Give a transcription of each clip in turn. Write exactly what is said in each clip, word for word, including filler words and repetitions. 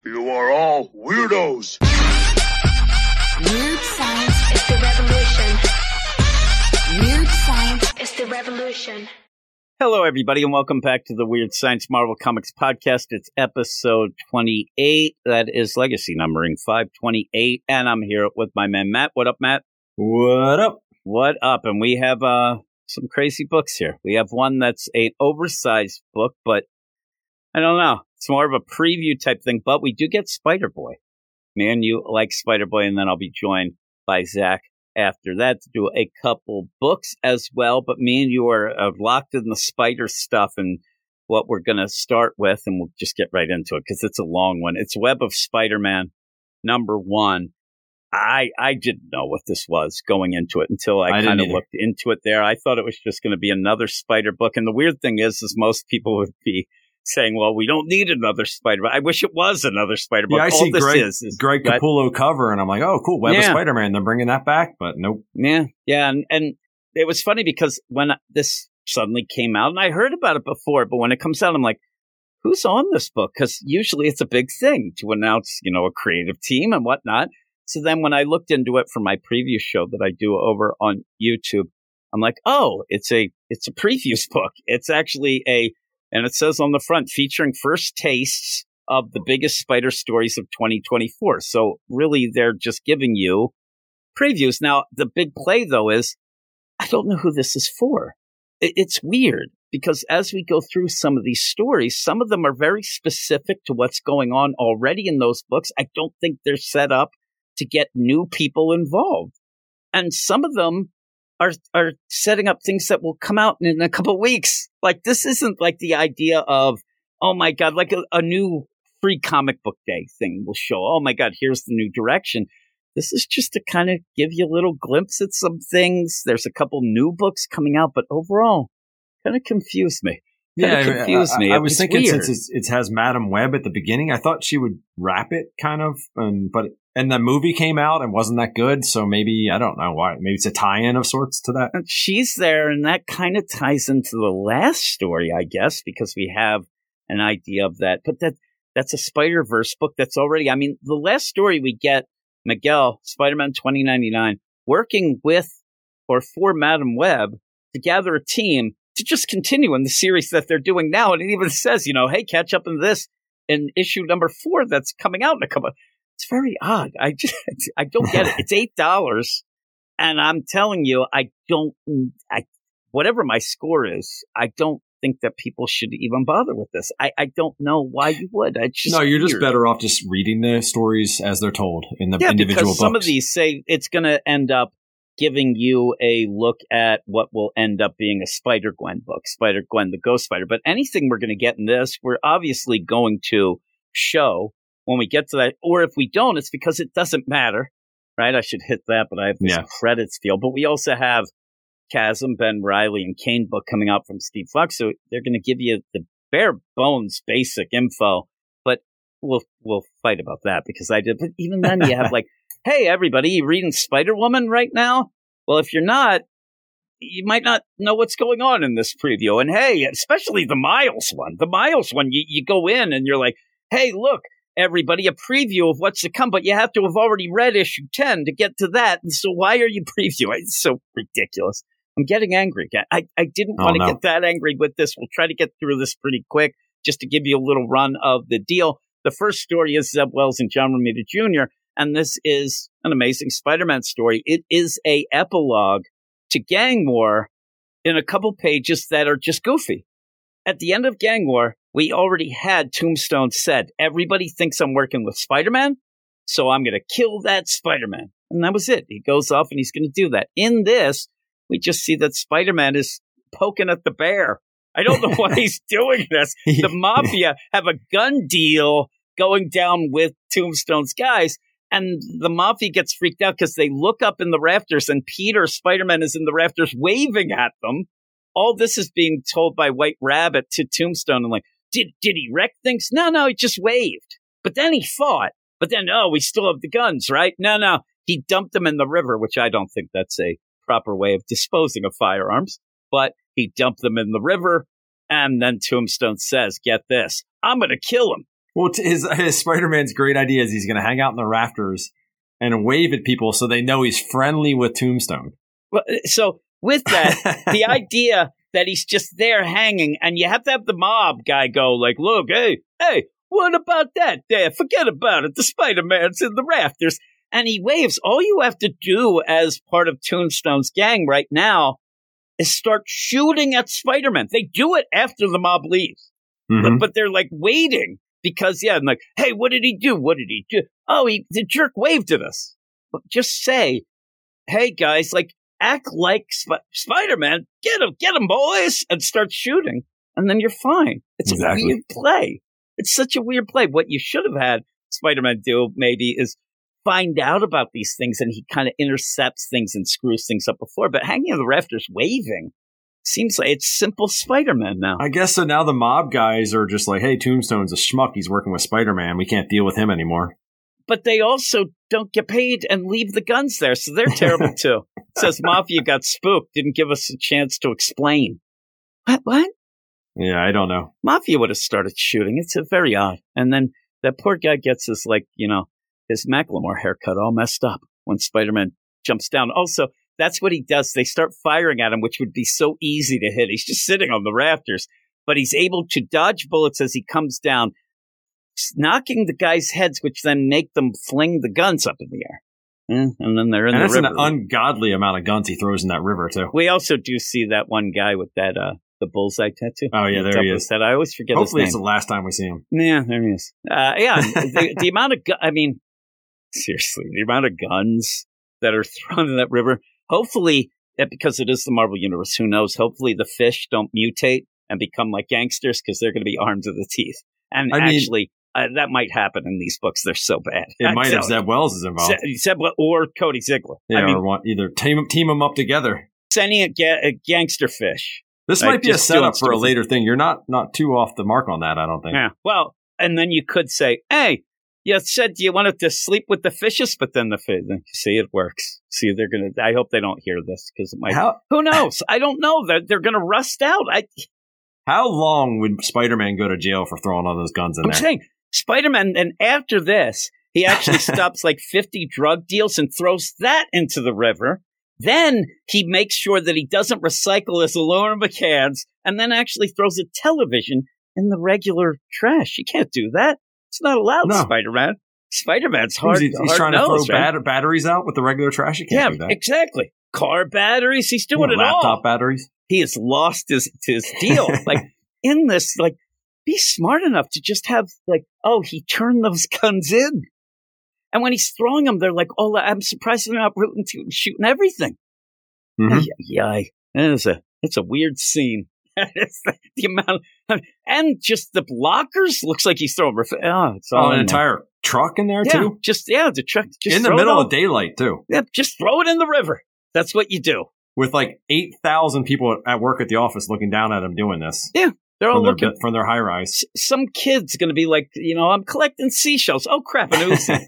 You are all weirdos. Weird science is the revolution. Weird science is the revolution. Hello, everybody, and welcome back to the Weird Science Marvel Comics podcast. It's episode twenty-eight. That is legacy numbering five twenty-eight, and I'm here with my man, Matt. What up, Matt? What up? What up? And we have uh, some crazy books here. We have one that's an oversized book, but I don't know. It's more of a preview type thing, but we do get Spider-Boy. Man, you like Spider-Boy, and then I'll be joined by Zach after that to do a couple books as well. But me and you are uh, locked in the spider stuff and what we're going to start with, and we'll just get right into it because it's a long one. It's Web of Spider-Man, number one. I I didn't know what this was going into it until I, I kind of looked into it there. I thought it was just going to be another spider book. And the weird thing is, is most people would be saying, well, we don't need another spider book. I wish it was another spider book. Yeah, I All see this Greg, is, is Greg Capullo cover, and I'm like, oh, cool, Web yeah. of Spider-Man. They're bringing that back, but nope. Yeah, yeah. And, and it was funny because when this suddenly came out, and I heard about it before, but when it comes out, I'm like, who's on this book? Because usually it's a big thing to announce, you know, a creative team and whatnot. So then when I looked into it for my previous show that I do over on YouTube, I'm like, oh, it's a it's a previews book. It's actually a, and it says on the front, featuring first tastes of the biggest spider stories of twenty twenty-four. So really, they're just giving you previews. Now, the big play, though, is I don't know who this is for. It, it's weird because as we go through some of these stories, some of them are very specific to what's going on already in those books. I don't think they're set up to get new people involved. And some of them are are setting up things that will come out in a couple of weeks. Like, this isn't like the idea of, oh my God, like a, a new free comic book day thing will show. Oh my God, here's the new direction. This is just to kind of give you a little glimpse at some things. There's a couple new books coming out, but overall, kind of confused me. Kind yeah, of confused I, me. I, I was it's thinking weird. since it's, it has Madam Web at the beginning, I thought she would wrap it kind of, and but and the movie came out and wasn't that good, so maybe I don't know why. Maybe it's a tie-in of sorts to that. And she's there, and that kind of ties into the last story, I guess, because we have an idea of that. But that that's a Spider-Verse book that's already. I mean, the last story we get Miguel, Spider-Man twenty ninety-nine, working with or for Madam Web to gather a team to just continue in the series that they're doing now. And it even says, you know, hey, catch up in this in issue number four that's coming out in a couple. It's very odd. I just, I don't get it. It's eight dollars. And I'm telling you, I don't, I, whatever my score is, I don't think that people should even bother with this. I, I don't know why you would. I just No, you're weird. just better off just reading the stories as they're told in the yeah, individual because books. some of these say it's going to end up giving you a look at what will end up being a Spider-Gwen book, Spider-Gwen, the Ghost Spider. But anything we're going to get in this, we're obviously going to show when we get to that. Or if we don't, it's because it doesn't matter, right? I should hit that, but I have this Yeah. credits feel. But we also have Chasm, Ben Reilly, and Kane book coming out from Steve Fox. So they're going to give you the bare bones basic info. But we'll we'll fight about that because I did. But even then, you have like, hey, everybody, you reading Spider-Woman right now? Well, if you're not, you might not know what's going on in this preview. And hey, especially the Miles one. The Miles one, you, you go in and you're like, hey, look, everybody, a preview of what's to come. But you have to have already read issue ten to get to that. And so why are you previewing? It's so ridiculous. I'm getting angry again. I, I didn't Oh, want to no. get that angry with this. We'll try to get through this pretty quick just to give you a little run of the deal. The first story is Zeb Wells and John Romita Junior And this is an Amazing Spider-Man story. It is a epilogue to Gang War in a couple pages that are just goofy. At the end of Gang War, we already had Tombstone said, everybody thinks I'm working with Spider-Man, so I'm going to kill that Spider-Man. And that was it. He goes off and he's going to do that. In this, we just see that Spider-Man is poking at the bear. I don't know why he's doing this. The Mafia have a gun deal going down with Tombstone's guys. And the Mafia gets freaked out because they look up in the rafters and Peter, Spider-Man, is in the rafters waving at them. All this is being told by White Rabbit to Tombstone. And like, did did he wreck things? No, no, he just waved. But then he fought. But then, oh, we still have the guns, right? No, no, he dumped them in the river, which I don't think that's a proper way of disposing of firearms. But he dumped them in the river. And then Tombstone says, get this, I'm going to kill him. Well, t- his, his Spider-Man's great idea is he's going to hang out in the rafters and wave at people so they know he's friendly with Tombstone. Well, so with that, the idea that he's just there hanging, and you have to have the mob guy go like, look, hey, hey, what about that there? Forget about it. The Spider-Man's in the rafters. And he waves. All you have to do as part of Tombstone's gang right now is start shooting at Spider-Man. They do it after the mob leaves. Mm-hmm. But, but they're like waiting because, yeah, I'm like, hey, what did he do? What did he do? Oh, he, the jerk waved at us. But just say, hey, guys, like, act like Sp- Spider-Man. Get him, get him, boys, and start shooting. And then you're fine. It's exactly. a weird play. It's such a weird play. What you should have had Spider-Man do maybe is find out about these things, and he kind of intercepts things and screws things up before. But hanging on the rafters waving seems like it's simple Spider-Man now. I guess so. Now the mob guys are just like, hey, Tombstone's a schmuck. He's working with Spider-Man. We can't deal with him anymore. But they also don't get paid and leave the guns there, so they're terrible too. It says Mafia got spooked, didn't give us a chance to explain. What? What? Yeah, I don't know. Mafia would have started shooting. It's a very odd. And then that poor guy gets his, like, you know, his Macklemore haircut all messed up when Spider-Man jumps down. Also, that's what he does. They start firing at him, which would be so easy to hit. He's just sitting on the rafters, but he's able to dodge bullets as he comes down, knocking the guys' heads, which then make them fling the guns up in the air. Mm, and then they're in and the that's river. an ungodly amount of guns he throws in that river, too. We also do see that one guy with that, uh, the bullseye tattoo. Oh, yeah, there he is. That. I always forget Hopefully his it's name. the last time we see him. Yeah, there he is. Uh, yeah, the, the amount of, gu- I mean, seriously, the amount of guns that are thrown in that river. Hopefully, because it is the Marvel Universe, who knows? Hopefully the fish don't mutate and become like gangsters because they're going to be armed to the teeth. And I mean, actually, uh, that might happen in these books. They're so bad. It I'm might have telling Zeb you. Wells is involved. Ze- Zeb or Cody Ziegler. Yeah, I mean, or want, either team, team them up together. sending a, ga- a gangster fish. This Like, might be a just doing setup for a stupid later thing. You're not not too off the mark on that, I don't think. Yeah. Well, and then you could say, hey, you said you wanted to sleep with the fishes, but then the fish, see, it works. See, they're going to, I hope they don't hear this because it might, How, who knows? I don't know. They're, they're going to rust out. I, how long would Spider-Man go to jail for throwing all those guns in I'm there? saying Spider-Man, and after this, he actually stops like fifty drug deals and throws that into the river. Then he makes sure that he doesn't recycle his aluminum cans and then actually throws a television in the regular trash. You can't do that. It's not allowed, No. Spider-Man. Spider-Man's hard. He's, he's hard trying to nose, throw right? bat- batteries out with the regular trash. You can't Yeah, do that. exactly. Car batteries. He's doing it Laptop all. batteries. He has lost his his deal. Like in this, like be smart enough to just have like, oh, he turned those guns in, and when he's throwing them, they're like, oh, I'm surprised they're not rooting to shooting everything. Mm-hmm. Yeah, it's a it's a weird scene. It's the, the amount of, and just the blockers looks like he's throwing. Ref- oh, it's all Oh, an in entire truck in there there. Yeah, too, just yeah, the truck just in the throw it middle all- of daylight too, Yeah, just throw it in the river. That's what you do. with like eight thousand people at work at the office looking down at him doing this. Yeah, they're all from their, looking. from their high rise. Some kid's going to be like, you know, I'm collecting seashells. Oh, crap, an Uzi.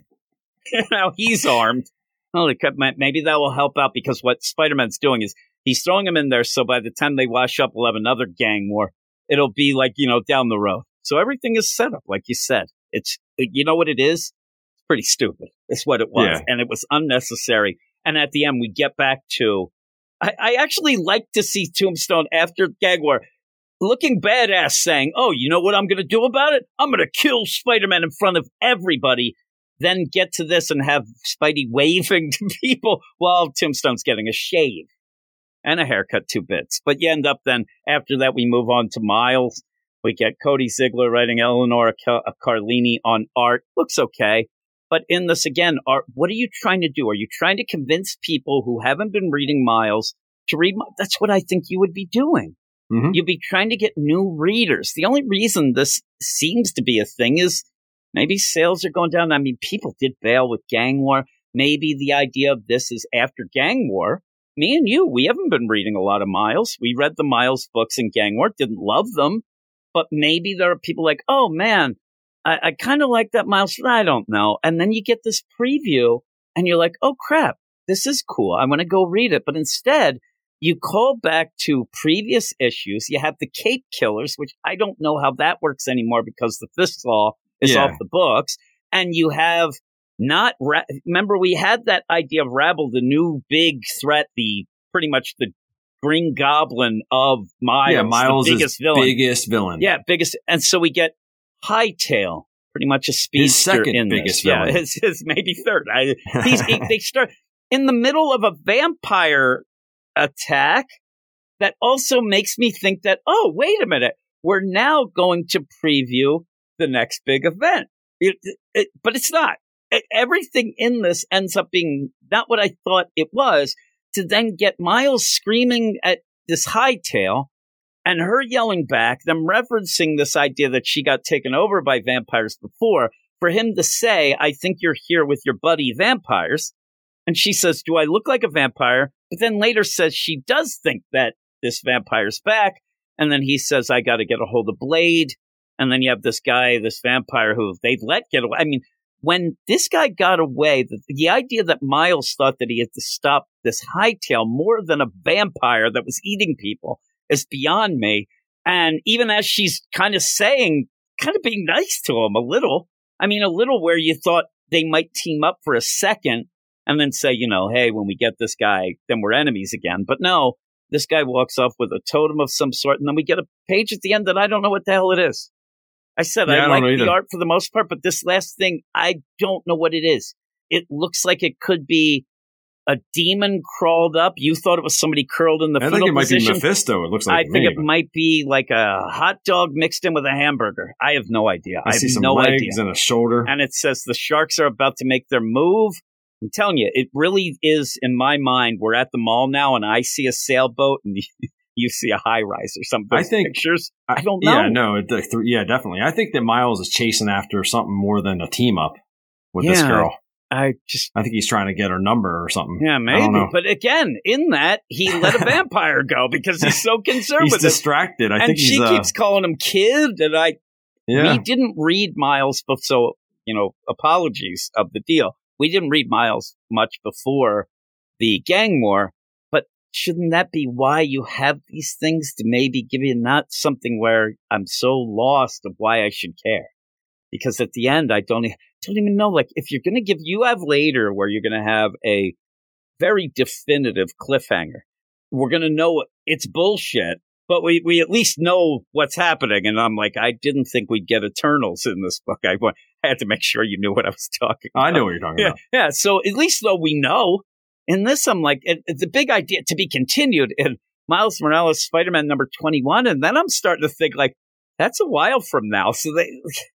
Now he's armed. Holy crap, maybe that will help out because what Spider-Man's doing is he's throwing them in there so by the time they wash up, we'll have another gang war. It'll be like, you know, down the road. So everything is set up, like you said. It's, you know what it is? It's pretty stupid. It's what it was. Yeah. And it was unnecessary. And at the end, we get back to, I, I actually like to see Tombstone after Gang War looking badass saying, oh, you know what I'm going to do about it? I'm going to kill Spider-Man in front of everybody. Then get to this and have Spidey waving to people while Tombstone's getting a shave and a haircut, two bits. But you end up then, after that, we move on to Miles. We get Cody Ziegler writing Eleanor Car- Carlini on art. Looks okay. But in this, again, art, what are you trying to do? Are you trying to convince people who haven't been reading Miles to read? That's what I think you would be doing. Mm-hmm. You'd be trying to get new readers. The only reason this seems to be a thing is maybe sales are going down. I mean, people did bail with Gang War. Maybe the idea of this is after Gang War. Me and you, we haven't been reading a lot of Miles. We read the Miles books in Gang War, didn't love them. But maybe there are people like, oh, man, I, I kind of like that Miles. I don't know. And then you get this preview and you're like, oh, crap, this is cool. I want to go read it. But instead, you call back to previous issues. You have the Cape Killers, which I don't know how that works anymore because the Fist Law is Yeah. off the books. And you have not, Ra- remember, we had that idea of Rabble, the new big threat, the pretty much the Green Goblin of Miles, yeah, Miles the biggest is villain. biggest villain. Yeah, biggest. And so we get Hightail, pretty much a speedster His second in biggest this. villain. Yeah, his, his maybe third. I, he's, he, they start in the middle of a vampire attack that also makes me think that, oh, wait a minute, we're now going to preview the next big event. It, it, but it's not. It, everything in this ends up being not what I thought it was, to then get Miles screaming at this Hightail and her yelling back, them referencing this idea that she got taken over by vampires before, for him to say, I think you're here with your buddy vampires. And she says, do I look like a vampire? But then later says she does think that this vampire's back. And then he says, I got to get a hold of Blade. And then you have this guy, this vampire who they'd let get away. I mean, when this guy got away, the, the idea that Miles thought that he had to stop this Hightail more than a vampire that was eating people is beyond me. And even as she's kind of saying, kind of being nice to him a little, I mean, a little where you thought they might team up for a second and then say, you know, hey, when we get this guy, then we're enemies again. But no, this guy walks off with a totem of some sort, and then we get a page at the end that I don't know what the hell it is. I said Yeah, I, I like don't know the either. art for the most part, but this last thing, I don't know what it is. It looks like it could be a demon crawled up. You thought it was somebody curled in the I fetal think it might position. be Mephisto. It looks like I to think me, it but might be like a hot dog mixed in with a hamburger. I have no idea. I, I have see some no legs idea. and a shoulder. And it says the Sharks are about to make their move. I'm telling you, it really is, in my mind, we're at the mall now, and I see a sailboat, and you, you see a high-rise or something. I think pictures. I don't know. Yeah, no, it, the, th- yeah, definitely. I think that Miles is chasing after something more than a team up with this Yeah. girl. I just, I think he's trying to get her number or something. yeah, I maybe. don't know. But again, in that, he let a vampire go because he's so concerned He's with it. distracted. I And think she he's. Uh, keeps calling him kid, and I, yeah, we didn't read Miles, but so, you know, apologies of the deal. We didn't read Miles much before the gang war, but shouldn't that be why you have these things, to maybe give you not something where I'm so lost of why I should care? Because at the end, I don't, e- don't even know, like, if you're going to give, you have later where you're going to have a very definitive cliffhanger. We're going to know it's bullshit, but we, we at least know what's happening. And I'm like, I didn't think we'd get Eternals in this book. I, wa- I had to make sure you knew what I was talking about. I know what you're talking Yeah, about. yeah. So at least though we know, in this, I'm like, it, it's a big idea to be continued in Miles Morales, Spider-Man number twenty-one. And then I'm starting to think, like, that's a while from now. So they,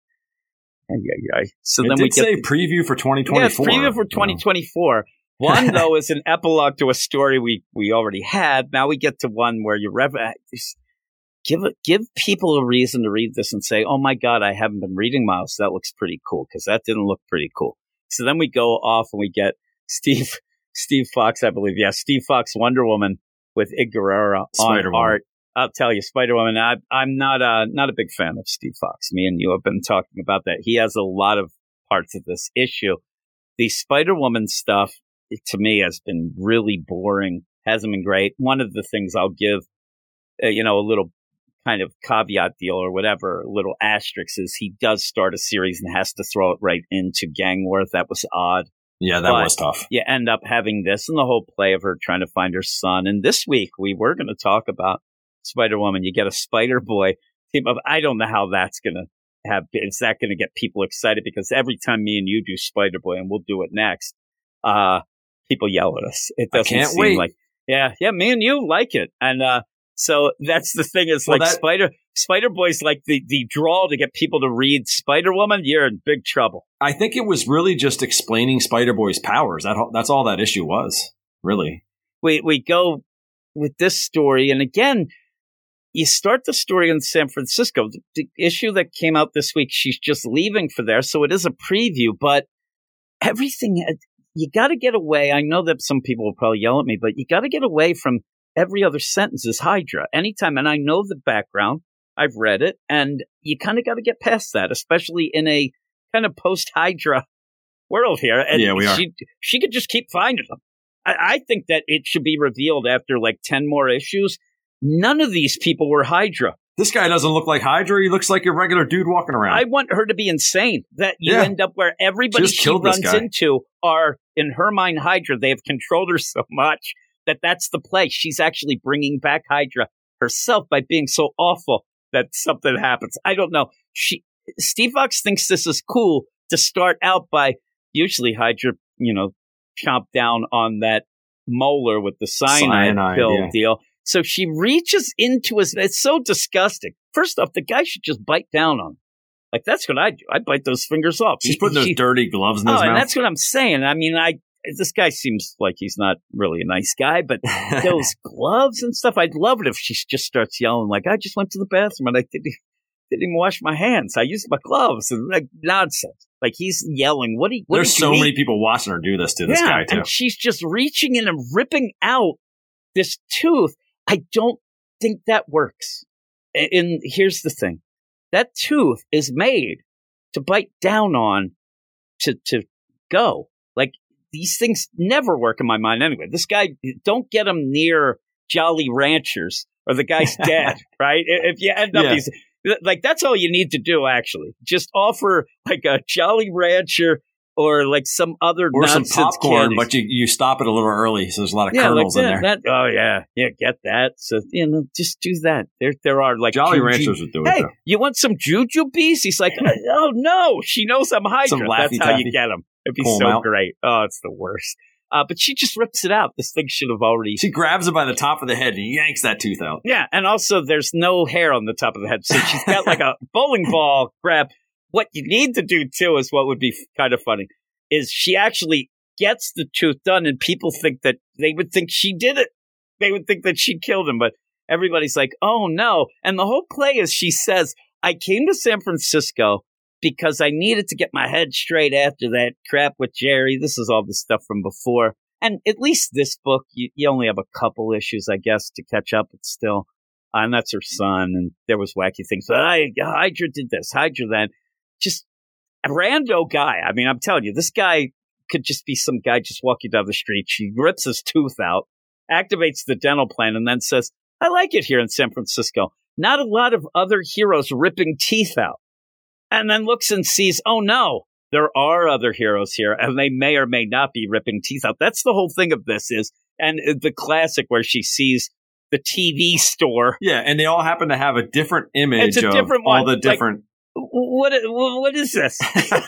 yeah, yeah. So It then did we get say the- preview for twenty yeah, it's twenty-four. preview for twenty twenty-four. One, though, is an epilogue to a story we, we already had. Now we get to one where you rev- just give it, give people a reason to read this and say, oh my God, I haven't been reading Miles. That looks pretty cool, because that didn't look pretty cool. So then we go off and we get Steve Steve Fox, I believe. Yeah, Steve Fox, Wonder Woman with Ig Guerrero on Spider-Woman. art. I'll tell you, Spider-Woman, I, I'm not a, not a big fan of Steve Fox. Me and you have been talking about that. He has a lot of parts of this issue. The Spider-Woman stuff, it, to me, has been really boring. Hasn't been great. One of the things I'll give, uh, you know, a little kind of caveat deal or whatever, a little asterisk, is he does start a series and has to throw it right into Gang War. That was odd. Yeah, that But was tough. You end up having this and the whole play of her trying to find her son. And this week we were going to talk about Spider-Woman. You get a Spider-Boy team up. I don't know how that's going to have, is that going to get people excited? Because every time me and you do Spider-Boy, and we'll do it next, uh, people yell at us. It I doesn't can't seem wait. like, yeah, yeah, me and you like it. And, uh, so that's the thing is Well, like that- Spider, Spider-Boy's like the, the draw to get people to read Spider-Woman. You're in big trouble. I think it was really just explaining Spider-Boy's powers. That That's all that issue was, really. We, we go with this story. And again, you start the story in San Francisco. The, the issue that came out this week, she's just leaving for there. So it is a preview, but everything, you got to get away. I know that some people will probably yell at me, but you got to get away from every other sentence is Hydra. Anytime, and I know the background, I've read it, and you kind of got to get past that, especially in a kind of post-Hydra world here. And Yeah, we are. She, she could just keep finding them. I, I think that it should be revealed after like ten more issues. None of these people were Hydra. This guy doesn't look like Hydra. He looks like your regular dude walking around. I want her to be insane. That you Yeah. end up where everybody She just she killed this runs guy. into are, in her mind, Hydra. They have controlled her so much that that's the play. She's actually bringing back Hydra herself by being so awful that something happens. I don't know. She Steve Fox thinks this is cool to start out by usually Hydra, you know, chomp down on that molar with the cyanide, Cyanide, pill yeah. deal. So she reaches into his. It's so disgusting. First off, the guy should just bite down on him. Like, that's what I do. I bite those fingers off. She's He- putting those she- dirty gloves in his Oh, and mouth. that's what I'm saying. I mean, I this guy seems like he's not really a nice guy, but those gloves and stuff, I'd love it if she just starts yelling like, I just went to the bathroom and I didn't, didn't even wash my hands. I used my gloves and like nonsense. Like he's yelling, what do you, what There's did so you many eat? people watching her do this to this yeah, guy, too. And she's just reaching in and ripping out this tooth. I don't think that works. And, and here's the thing. That tooth is made to bite down on to to go. Like, these things never work in my mind anyway. This guy, don't get him near Jolly Ranchers or the guy's dead, right? If you end up, Yeah. he's, like, that's all you need to do, actually. Just offer like a Jolly Rancher or like some other Or some nonsense popcorn, candies. but you, you stop it a little early, so there's a lot of yeah, like kernels in that, there. that. Oh yeah, yeah, get that. So you know, just do that. There, there are like Jolly juju- Ranchers would do it, Hey, though. you want some jujubes? He's like, oh no, she knows I'm Hydra. Some Laffy That's how you Taffy. get him. It'd be Pull 'em so out. great. Oh, it's the worst. Uh, but she just rips it out. This thing should have already. She grabs it by the top of the head and yanks that tooth out. Yeah, and also there's no hair on the top of the head, so she's got like a bowling ball grab. What you need to do too is what would be kind of funny is she actually gets the tooth done, and people think that they would think she did it. They would think that she killed him, but everybody's like, "Oh no!" And the whole play is she says, "I came to San Francisco because I needed to get my head straight after that crap with Jerry." This is all the stuff from before. And at least this book, you, you only have a couple issues, I guess, to catch up. But still, uh, and that's her son. And there was wacky things. But I, Hydra did this, Hydra that. Just a rando guy. I mean, I'm telling you, this guy could just be some guy just walking down the street. She rips his tooth out, activates the dental plan, and then says, I like it here in San Francisco. Not a lot of other heroes ripping teeth out. And then looks and sees, oh no, there are other heroes here, and they may or may not be ripping teeth out. That's the whole thing of this is, and the classic where she sees the T V store. Yeah, and they all happen to have a different image It's a of different all one. the Like, different... What what is this?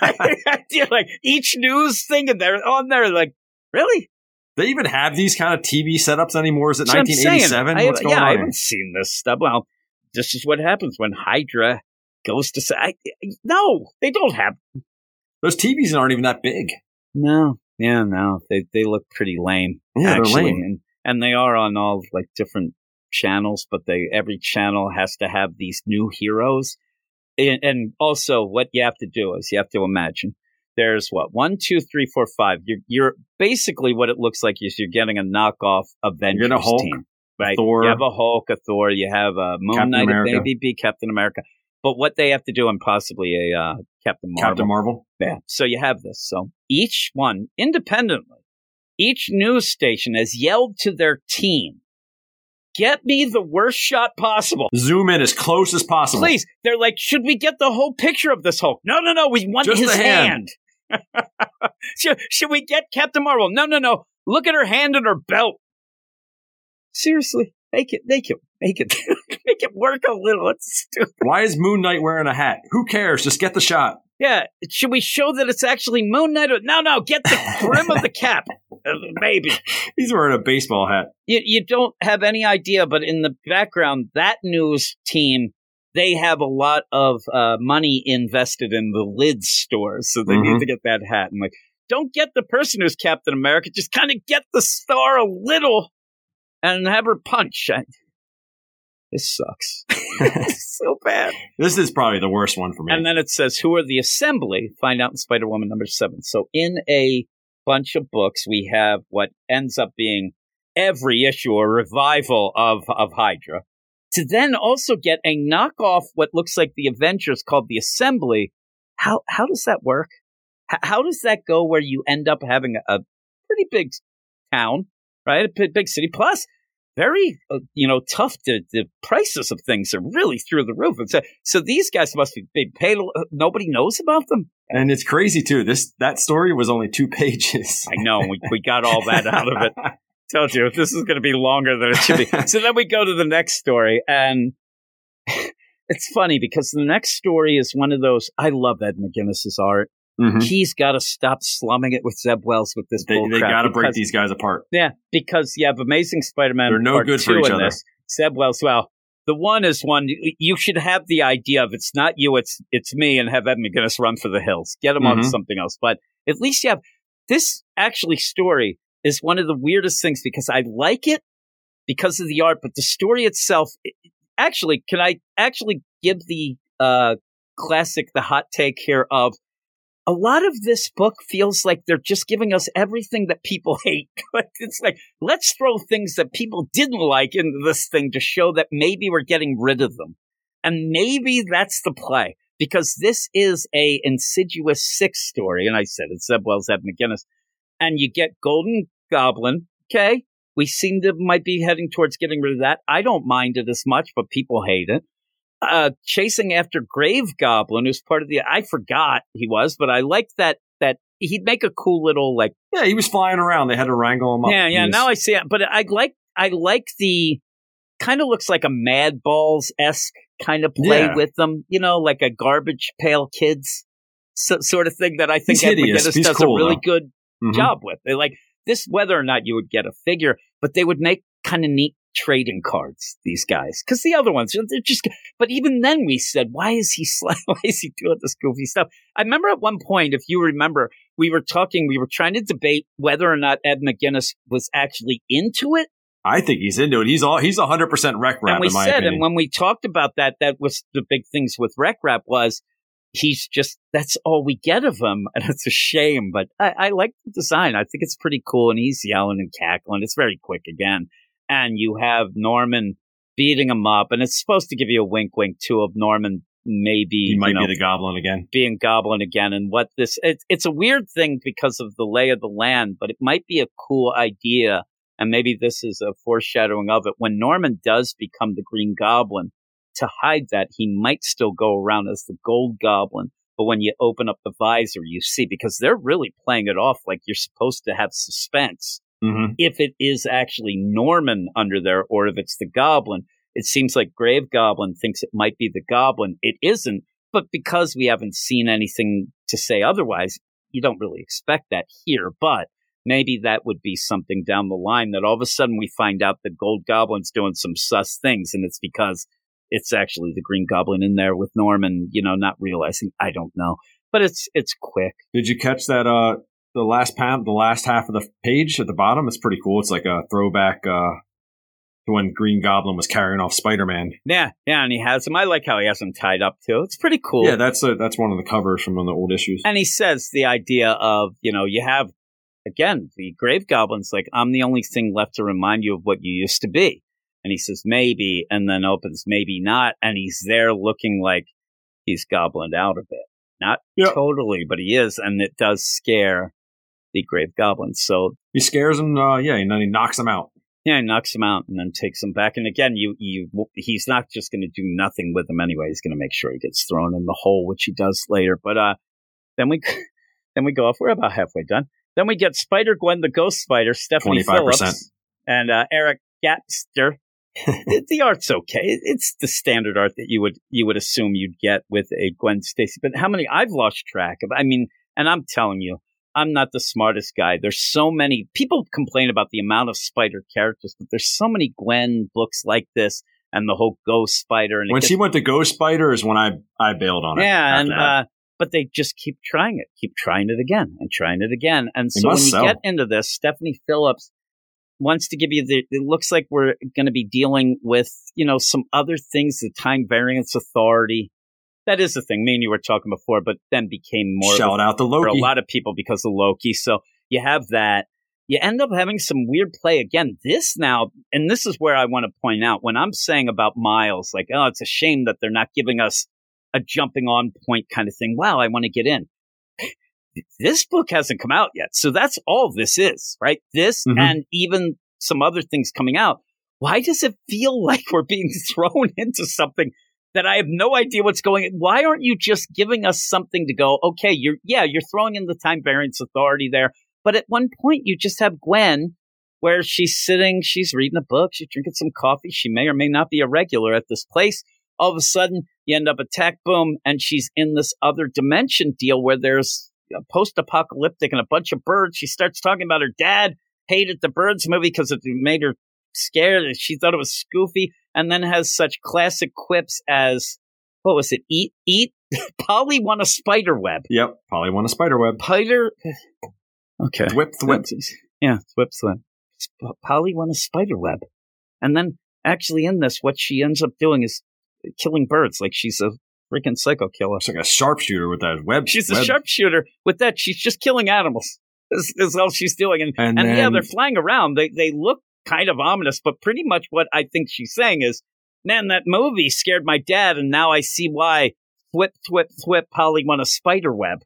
Like each news thing, and they're on there. Like, really? They even have these kind of T V setups anymore? Is it That's what I'm nineteen eighty-seven? saying. What's I, going yeah, on I here? haven't seen this stuff. Well, this is what happens when Hydra goes to say, I, no, they don't have. Those T Vs aren't even that big. No, yeah, no, they they look pretty lame. Yeah, they're actually, lame. and and they are on all like different channels, but they every channel has to have these new heroes. And, and also, what you have to do is you have to imagine there's what one, two, three, four, five. You're you're basically what it looks like is you're getting a knockoff Avengers You're getting a Hulk, team, right? Thor. You have a Hulk, a Thor. You have a Moon Captain Knight, America. a maybe be Captain America. But what they have to do, and possibly a uh, Captain Marvel. Captain Marvel. Yeah. So you have this. So each one independently, each news station has yelled to their team, get me the worst shot possible. Zoom in as close as possible. Please. They're like, should we get the whole picture of this Hulk? No, no, no. We want Just his the hand. hand. should, should we get Captain Marvel? No, no, no. Look at her hand and her belt. Seriously. Make it, make it, make it, make it work a little. It's stupid. Why is Moon Knight wearing a hat? Who cares? Just get the shot. Yeah, should we show that it's actually Moon Knight? Or, no, no, get the brim of the cap. Uh, maybe. He's wearing a baseball hat. You, you don't have any idea, but in the background, that news team, they have a lot of uh, money invested in the lid stores, so they Mhm. need to get that hat. And like, don't get the person who's Captain America, just kind of get the star a little and have her punch. I, this sucks. It's so bad. This is probably the worst one for me. And then it says, who are the assembly? Find out in Spider-Woman number seven. So in a bunch of books, we have what ends up being every issue, a revival of, of Hydra. To then also get a knockoff, what looks like the Avengers called the Assembly. How how does that work? H- how does that go where you end up having a, a pretty big town, right? A p- big city. Plus, very, uh, you know, tough. To, the prices of things are really through the roof. And so, so these guys must be being paid. Uh, nobody knows about them. And it's crazy too. This that story was only two pages. I know. We we got all that out of it. Told you this is going to be longer than it should be. So then we go to the next story, and it's funny because the next story is one of those. I love Ed McGuinness's art. Mm-hmm. He's got to stop slumming it with Zeb Wells with this They, bull they crap. got to because- break these guys apart. Yeah, because you have Amazing Spider-Man They're no Part good for two each in other. this. Zeb Wells, well, the one is one, you should have the idea of it's not you, it's it's me, and have Ed McGuinness run for the hills. Get him Mm-hmm. on something else. But at least you have, this actually story is one of the weirdest things because I like it because of the art, but the story itself, it, actually, can I actually give the uh, classic, the hot take here of, a lot of this book feels like they're just giving us everything that people hate. It's like, let's throw things that people didn't like into this thing to show that maybe we're getting rid of them. And maybe that's the play, because this is a Insidious Six story. And I said it's Zeb Wells, Ed McGuinness. And you get Golden Goblin. Okay. We seem to might be heading towards getting rid of that. I don't mind it as much, but people hate it. Uh, chasing after Grave Goblin, who's part of the, I forgot he was, but I liked that, that he'd make a cool little, like, Yeah, he was flying around. They had to wrangle him up. yeah, yeah, He was- now I see it, but I like, I like the, kind of looks like a Mad Balls-esque kind of play Yeah. with them, you know, like a Garbage Pail Kids so, sort of thing that I think He's Ed hideous. McGuinness He's does cool, a really though. good Mhm. job with. They like this, whether or not you would get a figure, but they would make kind of neat trading cards, these guys, because the other ones, they're just, but even then we said, why is he sl- why is he doing this goofy stuff? I remember at one point, if you remember, we were talking, we were trying to debate whether or not Ed McGuinness was actually into it. I think he's into it. He's all he's one hundred percent Rec Rap, And we in my said, opinion. and when we talked about that, that was the big things with Rec Rap was he's just, that's all we get of him. And it's a shame, but I, I like the design. I think it's pretty cool. And he's yelling and cackling. It's very quick again. And you have Norman beating him up. And it's supposed to give you a wink, wink too of Norman maybe, he might you know, be the Goblin again. being Goblin again. And what this, it, it's a weird thing because of the lay of the land, but it might be a cool idea. And maybe this is a foreshadowing of it. When Norman does become the Green Goblin, to hide that, he might still go around as the Gold Goblin. But when you open up the visor, you see, because they're really playing it off like you're supposed to have suspense. Mm-hmm. If it is actually Norman under there or if it's the Goblin, it seems like Grave Goblin thinks it might be the Goblin. It isn't. But because we haven't seen anything to say otherwise, you don't really expect that here. But maybe that would be something down the line that all of a sudden we find out the Gold Goblin's doing some sus things, and it's because it's actually the Green Goblin in there with Norman, you know, not realizing. I don't know. But it's it's quick. Did you catch that? Uh, the last pan, the last half of the page at the bottom. It's pretty cool. It's like a throwback uh, to when Green Goblin was carrying off Spider-Man. Yeah, yeah, and he has him. I like how he has him tied up too. It's pretty cool. Yeah, that's a, that's one of the covers from one of the old issues. And he says the idea of, you know, you have, again, the Grave Goblin's like, I'm the only thing left to remind you of what you used to be. And he says, maybe, and then opens, maybe not. And he's there looking like he's gobblined out a bit. Not Yep. totally, but he is. And it does scare the Grave Goblin. So, He scares him, uh, yeah, and then he knocks him out. yeah, he knocks him out and then takes him back. And again, you, you, he's not just going to do nothing with him anyway. He's going to make sure he gets thrown in the hole, which he does later. But, uh, then we, then we go off. We're about halfway done. Then we get Spider-Gwen, the Ghost Spider, Stephanie twenty-five percent. Phillips, and uh, Eric Gapster. the, the art's okay. It's the standard art that you would you would assume you'd get with a Gwen Stacy. But how many? I've lost track of. I mean, and I'm telling you, I'm not the smartest guy. There's so many people complain about the amount of Spider characters, but there's so many Gwen books like this, and the whole Ghost Spider. And it When gets- she went to Ghost Spider is when I, I bailed on it. yeah, after and that. uh, but they just keep trying it, keep trying it again, and trying it again. And They so when must you sell. get into this, Stephanie Phillips wants to give you the. It looks like we're going to be dealing with, you know, some other things. The Time Variance Authority, that is the thing. Me and you were talking before, but then became more of Shout a, out to for a Loki. lot of people because of Loki. So you have that. You end up having some weird play again. This now, and this is where I want to point out when I'm saying about Miles, like, oh, it's a shame that they're not giving us a jumping on point kind of thing. Wow, I want to get in. This book hasn't come out yet. So that's all this is, right? This Mhm. and even some other things coming out. why does it feel like we're being thrown into something that I have no idea what's going on? Why aren't you just giving us something to go, okay, you're, yeah, you're throwing in the Time Variance Authority there. But at one point, you just have Gwen where she's sitting, she's reading a book, she's drinking some coffee. She may or may not be a regular at this place. All of a sudden, you end up attack boom, and she's in this other dimension deal where there's a post-apocalyptic and a bunch of birds. She starts talking about her dad hated the Birds movie because it made her scared. She thought it was goofy, and then has such classic quips as, what was it? Eat, eat. Polly won a spider web. Yep, Polly won a spider web. Spider. Okay. Thwip, thwip. Yeah, thwip, thwip. Polly won a spider web. And then, actually, in this, what she ends up doing is killing birds. Like she's a freaking psycho killer. She's like a sharpshooter with that web. She's web. a sharpshooter with that. She's just killing animals. Is, is all she's doing. And, and, and then, yeah, they're flying around. They they look kind of ominous, but pretty much what I think she's saying is, man, that movie scared my dad, and now I see why. Thwip, thwip, thwip, Polly won a spider web.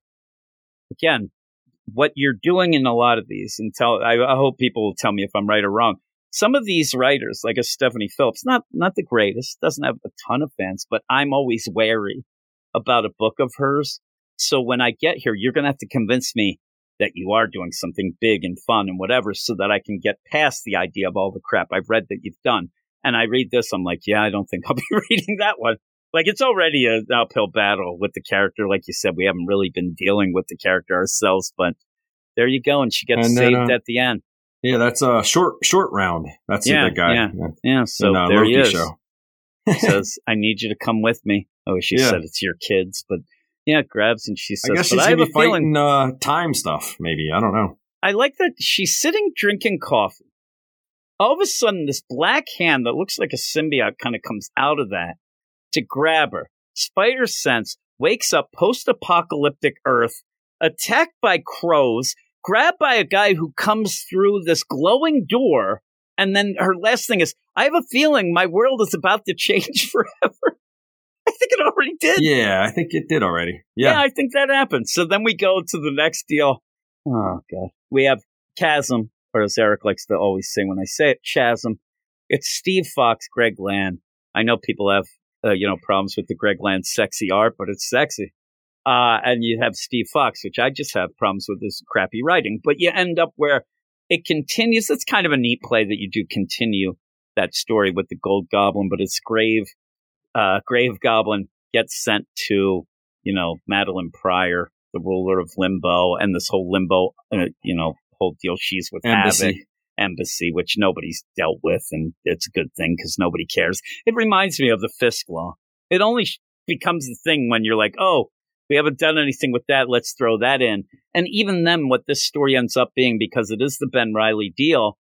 Again, what you're doing in a lot of these, and tell I, I hope people will tell me if I'm right or wrong. Some of these writers, like a Stephanie Phillips, not not the greatest, doesn't have a ton of fans, but I'm always wary about a book of hers. So when I get here, you're going to have to convince me that you are doing something big and fun and whatever, so that I can get past the idea of all the crap I've read that you've done. And I read this, I'm like, yeah, I don't think I'll be reading that one. Like, it's already an uphill battle with the character. Like you said, we haven't really been dealing with the character ourselves, but there you go. And she gets and saved then, uh, at the end. Yeah, that's a short short round. That's yeah, the guy. Yeah, yeah. yeah so in, uh, there Loki he is. Show. Says, I need you to come with me. I wish she yeah. said it's your kids, but yeah, grabs and she says, I guess but she's I have going to a be feeling. fighting uh, time stuff, maybe. I don't know. I like that she's sitting drinking coffee. All of a sudden, this black hand that looks like a symbiote kind of comes out of that to grab her. Spider sense wakes up post-apocalyptic Earth, attacked by crows, grabbed by a guy who comes through this glowing door, and then her last thing is, I have a feeling my world is about to change forever. I think it already did. Yeah, I think it did already. Yeah, yeah I think that happened. So then we go to the next deal. Oh, God. We have Chasm, or as Eric likes to always say when I say it, Chasm. It's Steve Fox, Greg Land. I know people have, uh, you know, problems with the Greg Land sexy art, but it's sexy. Uh, and you have Steve Fox, which I just have problems with his crappy writing. But you end up where it continues. It's kind of a neat play that you do continue that story with the Gold Goblin, but it's Grave, uh, Grave Goblin gets sent to, you know, Madeline Pryor, the ruler of Limbo, and this whole Limbo, uh, you know, whole deal she's with Embassy. Havoc. Embassy, which nobody's dealt with, and it's a good thing because nobody cares. It reminds me of the Fisk Law. It only sh- becomes the thing when you're like, oh, we haven't done anything with that, let's throw that in. And even then, what this story ends up being, because it is the Ben Reilly deal,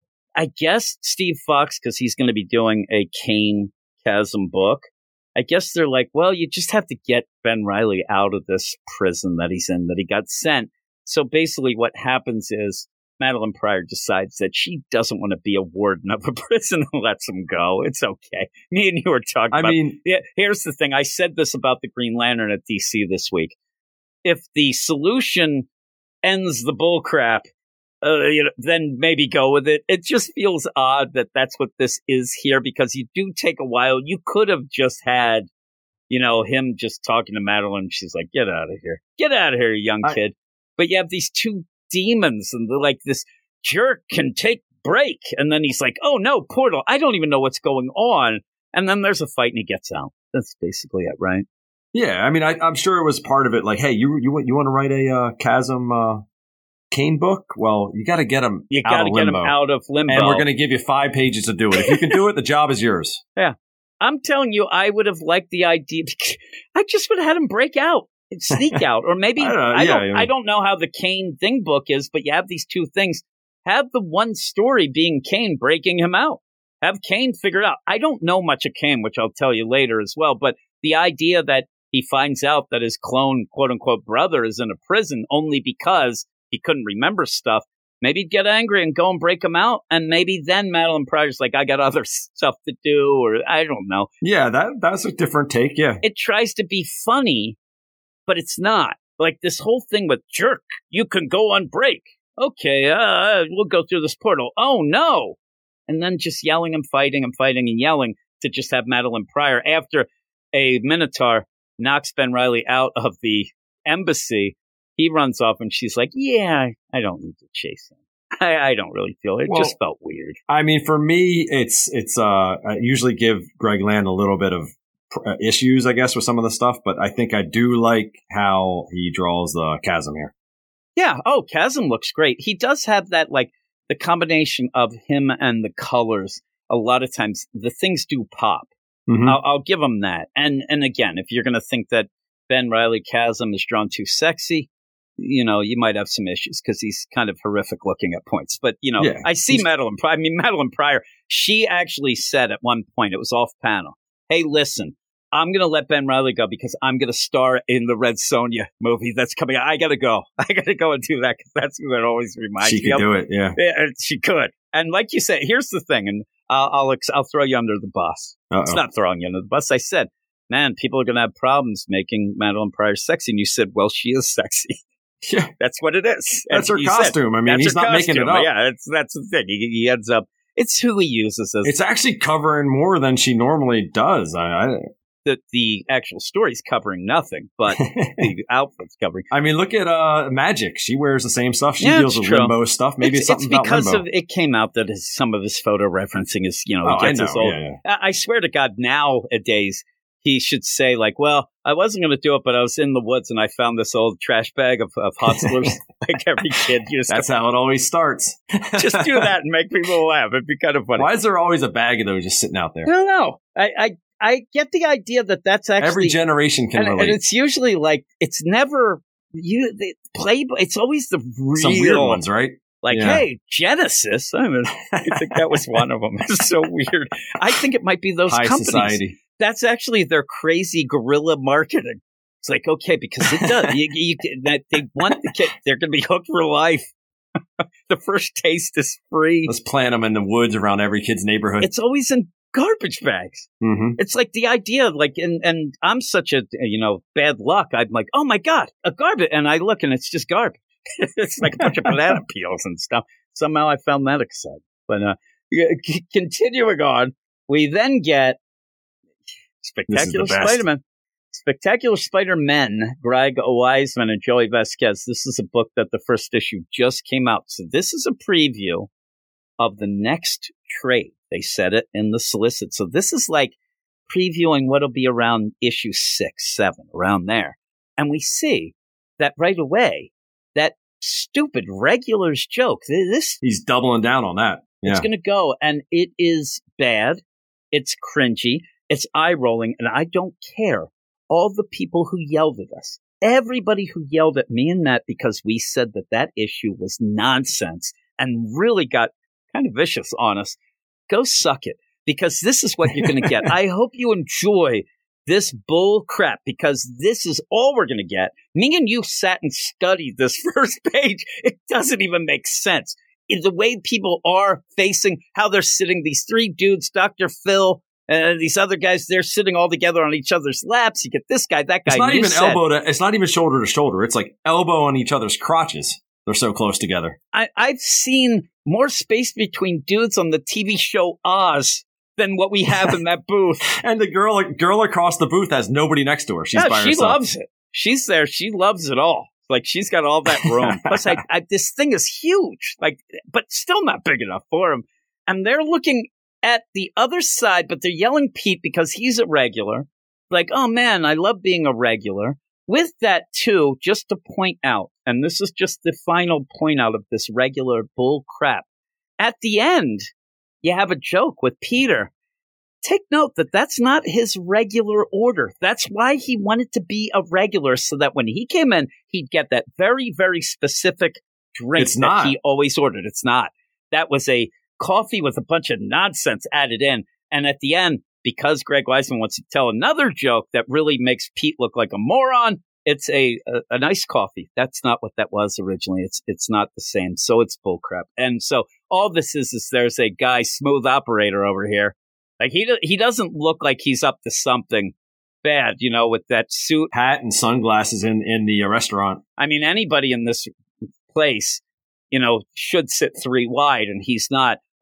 I guess Steve Fox, because he's going to be doing a Kane Chasm book, I guess they're like, well, you just have to get Ben Reilly out of this prison that he's in, that he got sent. So basically what happens is Madeline Pryor decides that she doesn't want to be a warden of a prison and lets him go. It's okay. Me and you were talking I about... mean... Yeah, here's the thing. I said this about the Green Lantern at D C this week. If the solution ends the bullcrap, uh, you know, then maybe go with it. It just feels odd that that's what this is here, because you do take a while. You could have just had, you know, him just talking to Madeline. She's like, get out of here. Get out of here, you young I... kid. But you have these two demons, and they're like, this jerk can take break. And then he's like, oh no, portal. I don't even know what's going on. And then there's a fight and he gets out. That's basically it, right? Yeah, I mean, I, I'm sure it was part of it. Like, hey, you you want you want to write a uh, Chasm uh, Kane book? Well, you got to get him. You got to get him out of Limbo, and we're going to give you five pages to do it. If you can do it, the job is yours. Yeah, I'm telling you, I would have liked the idea. I just would have had him break out, sneak out, or maybe I don't know, I, yeah, don't, yeah. I don't know how the Kane thing book is, but you have these two things. Have the one story being Kane breaking him out. Have Kane figured out. I don't know much of Kane, which I'll tell you later as well, but the idea that he finds out that his clone, quote-unquote, brother is in a prison only because he couldn't remember stuff, maybe he'd get angry and go and break him out, and maybe then Madeline Pryor's like, I got other stuff to do, or I don't know. Yeah, that that's a different take, yeah. It tries to be funny, but it's not. Like this whole thing with jerk, you can go on break. Okay, uh, we'll go through this portal. Oh, no. and then just yelling and fighting and fighting and yelling to just have Madeline Pryor after a Minotaur knocks Ben Reilly out of the embassy. He runs off and she's like, yeah, I don't need to chase him. I, I don't really feel it. It well, just felt weird. I mean, for me, it's, it's, uh, I usually give Greg Land a little bit of uh, issues, I guess, with some of the stuff, but I think I do like how he draws the chasm here. Yeah. Oh, Chasm looks great. He does have that, like, the combination of him and the colors. A lot of times the things do pop. Mm-hmm. I'll, I'll give him that. And, and again, if you're going to think that Ben Reilly Chasm is drawn too sexy, you know, you might have some issues because he's kind of horrific looking at points. But, you know, yeah, I see Madeline Pryor. I mean, Madeline Pryor, she actually said at one point, it was off panel, hey, listen, I'm going to let Ben Reilly go because I'm going to star in the Red Sonja movie that's coming out. I got to go. I got to go and do that because that's what it always reminds me of. She could do it, yeah. yeah. She could. And like you said, here's the thing, and I'll, I'll, I'll throw you under the bus. Uh-oh. It's not throwing you under the bus. I said, man, people are going to have problems making Madeline Pryor sexy. And you said, well, she is sexy. Yeah, that's what it is. That's and her costume. Said, I mean, he's not costume. making it up. Yeah, it's, that's the thing. He, he ends up, it's who he uses as. It's actually covering more than she normally does. I, I The, the actual story's covering nothing, but the outfit's covering. I mean, look at uh, Magic. She wears the same stuff. She yeah, deals with true. Limbo stuff. Maybe it's, it's something it's because about Limbo. Of, it came out that his, some of his photo referencing is, you know, oh, he gets I know. his old. Yeah, yeah. I swear to God, nowadays, he should say, like, well, I wasn't going to do it, but I was in the woods and I found this old trash bag of, of Hustlers. Like every kid. You just That's how it always starts. Just do that and make people laugh. It'd be kind of funny. Why is there always a bag of those just sitting out there? I don't know. I, I, I get the idea that that's actually. Every generation can and, relate. And it's usually like, it's never, you they play, it's always the real. Some weird ones, right? Like, yeah. Hey, Genesis. I mean, I think that was one of them. It's so weird. I think it might be those High companies. Society. That's actually their crazy guerrilla marketing. It's like, okay, because it does. you, you, that they want the kid. They're going to be hooked for life. The first taste is free. Let's plant them in the woods around every kid's neighborhood. It's always in garbage bags. Mm-hmm. It's like the idea, like, and, and I'm such a, you know, bad luck. I'm like, oh my God, a garbage. And I look and it's just garbage. It's like a bunch of banana peels and stuff. Somehow I found that exciting. But uh, c- continuing on, we then get Spectacular the Spider-Man. Spectacular Spider-Men, Greg Weisman and Joey Vasquez. This is a book that the first issue just came out. So this is a preview of the next trade. They said it in the solicit. So this is like previewing what'll be around issue six, seven, around there. And we see that right away, that stupid regulars joke. This He's doubling down on that. Yeah. It's going to go, and it is bad. It's cringy. It's eye-rolling, and I don't care. All the people who yelled at us, everybody who yelled at me and Matt because we said that that issue was nonsense and really got kind of vicious on us, go suck it, because this is what you're going to get. I hope you enjoy this bull crap, because this is all we're going to get. Me and you sat and studied this first page. It doesn't even make sense. In the way people are facing, how they're sitting, these three dudes, Doctor Phil, and these other guys, they're sitting all together on each other's laps. You get this guy, that guy. It's not even said, elbow to, it's not even shoulder to shoulder. It's like elbow on each other's crotches. They're so close together. I, I've seen more space between dudes on the T V show Oz than what we have in that booth. And the girl girl across the booth has nobody next to her. She's yeah, by she herself. loves it. She's there. She loves it all. Like, she's got all that room. Plus, I, I, this thing is huge, like, but still not big enough for him. And they're looking at the other side, but they're yelling Pete because he's a regular. Like, oh man, I love being a regular. With that too, just to point out, and this is just the final point out of this regular bull crap. At the end, you have a joke with Peter. Take note that that's not his regular order. That's why he wanted to be a regular, so that when he came in, he'd get that very, very specific drink it's that not. he always ordered. It's not. That was a coffee with a bunch of nonsense added in. And at the end, because Greg Weisman wants to tell another joke that really makes Pete look like a moron, it's a, a, a nice coffee. That's not what that was originally. It's it's not the same. So it's bullcrap. And so all this is, is there's a guy, smooth operator over here. Like, he he doesn't look like he's up to something bad, you know, with that suit. Hat and sunglasses in, in the uh, restaurant. I mean, anybody in this place, you know, should sit three wide, and he's not.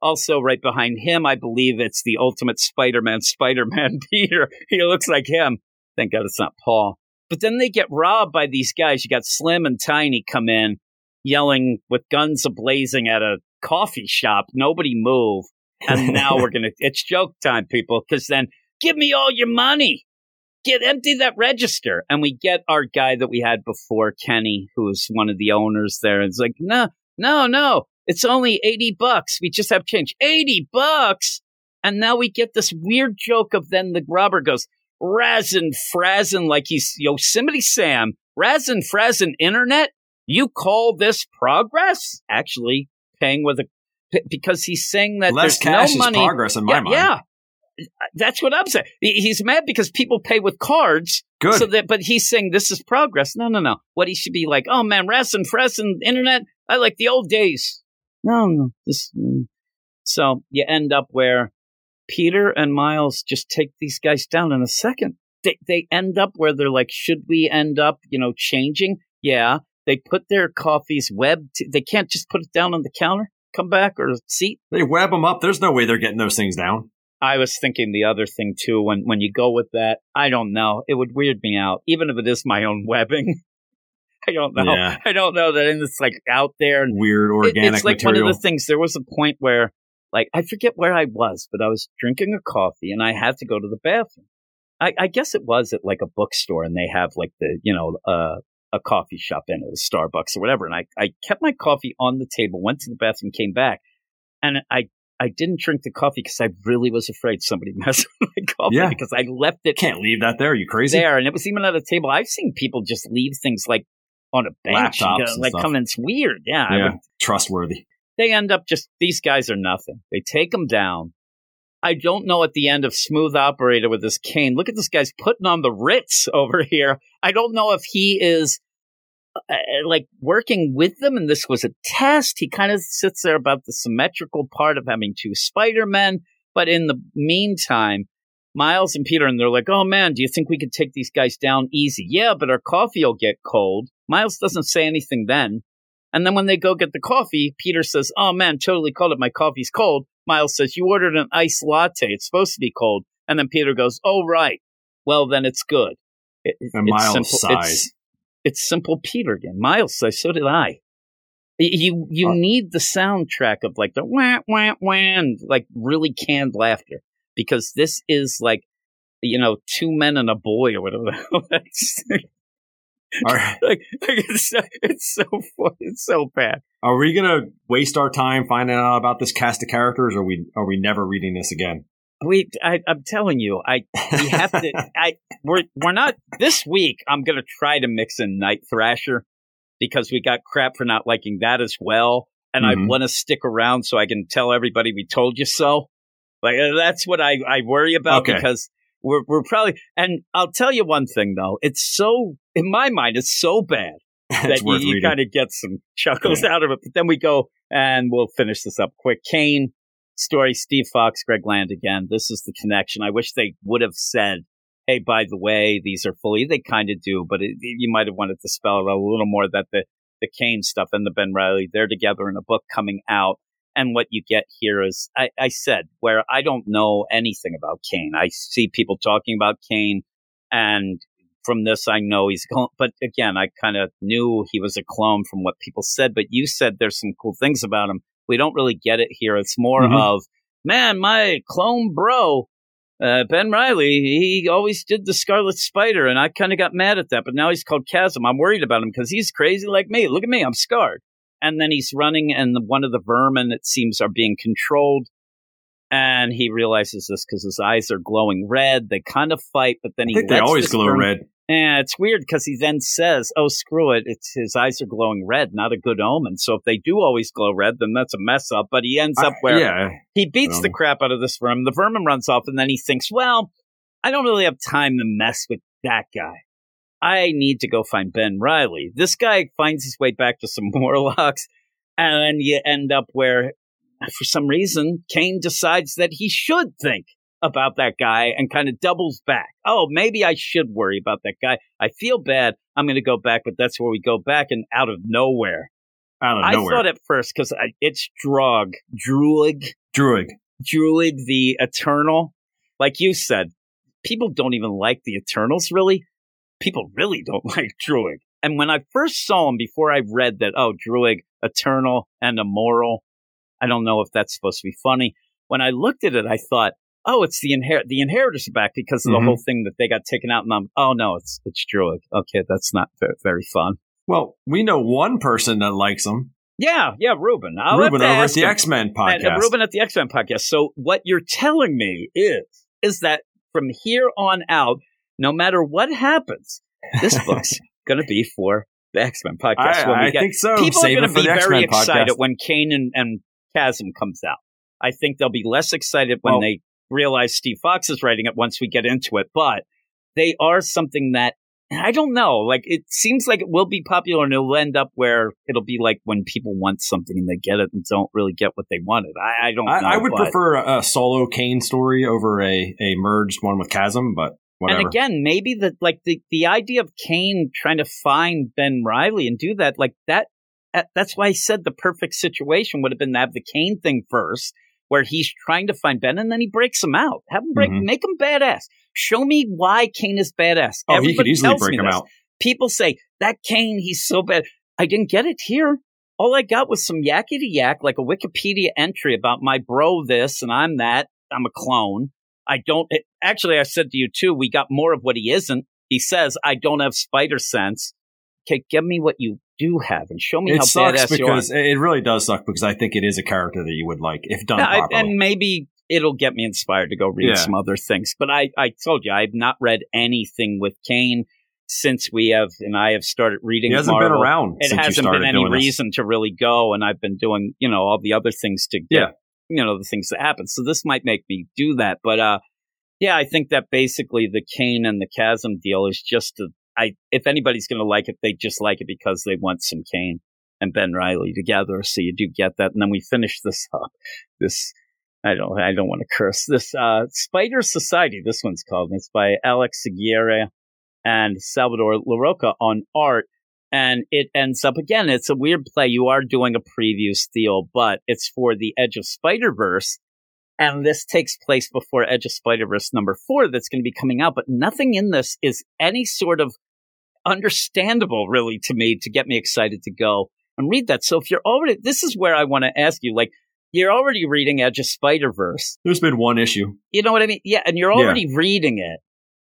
Also, right behind him, I believe it's the ultimate Spider-Man, Spider-Man Peter. He looks like him. Thank God it's not Paul. But then they get robbed by these guys. You got Slim and Tiny come in, yelling with guns ablazing at a coffee shop. Nobody move. And now we're going to, it's joke time, people, because then, give me all your money. Get empty that register. And we get our guy that we had before, Kenny, who's one of the owners there. It's like, no, no, no. It's only eighty bucks. We just have change. eighty bucks. And now we get this weird joke of then the robber goes, Razzin Frazzin, like he's Yosemite Sam. Razzin Frazzin Internet? You call this progress? Actually, paying with a, because he's saying that less there's cash no money. is progress in my yeah, mind. Yeah. That's what I'm saying. He's mad because people pay with cards. Good. So that, but he's saying this is progress. No, no, no. What he should be like, oh man, Razzin Frazzin Internet? I like the old days. No, no. This, mm. So you end up where Peter and Miles just take these guys down in a second. They they end up where they're like, should we end up, you know, changing? Yeah. They put their coffees web. T- they can't just put it down on the counter, come back, or seat. They web them up. There's no way they're getting those things down. I was thinking the other thing, too, when, when you go with that, I don't know. It would weird me out, even if it is my own webbing. I don't know. Yeah. I don't know that it's like out there. Weird organic it, It's like material. one of the things. There was a point where, like, I forget where I was, but I was drinking a coffee and I had to go to the bathroom. I, I guess it was at like a bookstore and they have like the, you know, uh, a coffee shop in it, a Starbucks or whatever. And I, I kept my coffee on the table, went to the bathroom, came back, and I I didn't drink the coffee because I really was afraid somebody messed with my coffee Yeah. because I left it. Can't leave that there. Are you crazy? There, and it was even at a table. I've seen people just leave things like on a bench, Laptops and go, and like stuff. coming. It's weird. Yeah, I Yeah. would- Trustworthy. they end up just, these guys are nothing. They take them down. I don't know at the end of Smooth Operator with this cane. Look at this guy's putting on the Ritz over here. I don't know if he is uh, like working with them and this was a test. He kind of sits there about the symmetrical part of having two Spider-Men. But in the meantime, Miles and Peter, and they're like, oh man, do you think we could take these guys down easy? Yeah, but our coffee will get cold. Miles doesn't say anything then. And then when they go get the coffee, Peter says, oh man, totally cold it. My coffee's cold. Miles says, you ordered an iced latte. It's supposed to be cold. And then Peter goes, oh, right. Well, then it's good. It, And it's Miles simple. sighs. It's, it's simple Peter again. Miles says, so did I. You you Uh, need the soundtrack of like the wah, wah, wah, and like really canned laughter. Because this is like, you know, two men and a boy or whatever the hell that's. All right. like, like it's, so, it's so fun. It's so bad. Are we gonna waste our time finding out about this cast of characters, or are we are we never reading this again? We, I, I'm telling you, I we have to. I we're we're not this week. I'm gonna try to mix in Night Thrasher because we got crap for not liking that as well, and Mhm. I want to stick around so I can tell everybody we told you so. Like uh, that's what I, I worry about Okay. because we're we're probably. And I'll tell you one thing though, it's so in my mind, it's so bad. It's that you, worth you reading. kind of get some chuckles Yeah. out of it. But then we go, and we'll finish this up quick. Kane story, Steve Fox, Greg Land again. This is the connection. I wish they would have said, hey, by the way, these are fully, they kind of do, but it, you might have wanted to spell it a little more that the, the Kane stuff and the Ben Reilly, they're together in a book coming out. And what you get here is, I, I said, where I don't know anything about Kane. I see people talking about Kane, and from this, I know he's a clone. But again, I kind of knew he was a clone from what people said. But you said there's some cool things about him. We don't really get it here. It's more Mhm. of, man, my clone bro, uh, Ben Reilly, he always did the Scarlet Spider, and I kind of got mad at that. But now he's called Chasm. I'm worried about him because he's crazy like me. Look at me. I'm scarred. And then he's running, and the, one of the vermin, it seems, are being controlled. And he realizes this because his eyes are glowing red. They kind of fight, but then I he think they lets always this glow vermin- red. Yeah, it's weird because he then says, oh, screw it. It's his eyes are glowing red, not a good omen. So if they do always glow red, then that's a mess up. But he ends up I- where yeah. he beats Um, the crap out of this vermin. The vermin runs off, and then he thinks, well, I don't really have time to mess with that guy. I need to go find Ben Reilly. This guy finds his way back to some Morlocks, and then you end up where, for some reason, Kane decides that he should think about that guy and kind of doubles back. Oh, maybe I should worry about that guy. I feel bad. I'm going to go back, but that's where we go back, and out of nowhere. Out of I nowhere. thought at first, because it's Drog, Druig, Druig. Druig, the Eternal. Like you said, people don't even like the Eternals, really. People really don't like Druig. And when I first saw him, before I read that, oh, Druig, Eternal, and Immoral, I don't know if that's supposed to be funny. When I looked at it, I thought, oh, it's the inher- the Inheritors are back because of the Mhm. whole thing that they got taken out. And I'm, oh, no, it's it's Druig. Okay, that's not very, very fun. Well, we know one person that likes him. Yeah, yeah, Ruben. I'll Ruben have to over at ask the him. X-Men Uh, podcast. Ruben at the X-Men podcast. So what you're telling me is, is that from here on out, no matter what happens, this book's going to be for the X-Men podcast. I, when we I get, think so. People Save are it going to for be the very X-Men excited podcast. when Kane and, and Chasm comes out. I think they'll be less excited when Well- they realize Steve Fox is writing it once we get into it. But they are something that, I don't know, like it seems like it will be popular and it'll end up where it'll be like when people want something and they get it and don't really get what they wanted. I, I don't know. I, I would but- prefer a, a solo Kane story over a, a merged one with Chasm, but whatever. And again, maybe the like the, the idea of Kane trying to find Ben Reilly and do that, like that, that, that's why I said the perfect situation would have been to have the Kane thing first, where he's trying to find Ben and then he breaks him out. Have him break, Mhm. make him badass. Show me why Kane is badass. oh, he Everybody could easily tells break me him this. out. People say, that Kane, he's so bad. I didn't get it here. All I got was some yakety yak, like a Wikipedia entry about my bro this and I'm that. I'm a clone. I don't, it, actually, I said to you too, we got more of what he isn't. He says, I don't have spider sense. Okay, give me what you do have and show me It how sucks badass you are. because it really does suck because I think it is a character that you would like if done Yeah, I- properly. and maybe it'll get me inspired to go read Yeah. some other things. But I, I told you, I've not read anything with Kane since we have, and I have started reading he hasn't Marvel. been around It since you hasn't started been any doing this. reason to really go, and I've been doing, you know, all the other things to get, Yeah. you know, the things that happen. So this might make me do that. But, uh, yeah, I think that basically the Kane and the Chasm deal is just to, I, if anybody's going to like it, they just like it because they want some Kane and Ben Reilly together. So you do get that. And then we finish this up. This, I don't, I don't want to curse this, uh, Spider Society. This one's called, and it's by Alex Seguiera and Salvador LaRocca on art. And it ends up again. It's a weird play. You are doing a preview, Steel, but it's for the Edge of Spider-Verse. And this takes place before Edge of Spider-Verse number four that's going to be coming out. But nothing in this is any sort of understandable, really, to me, to get me excited to go and read that. So if you're already, this is where I want to ask you, like, you're already reading Edge of Spider-Verse. There's been one issue. You know what I mean? Yeah, and you're already reading it.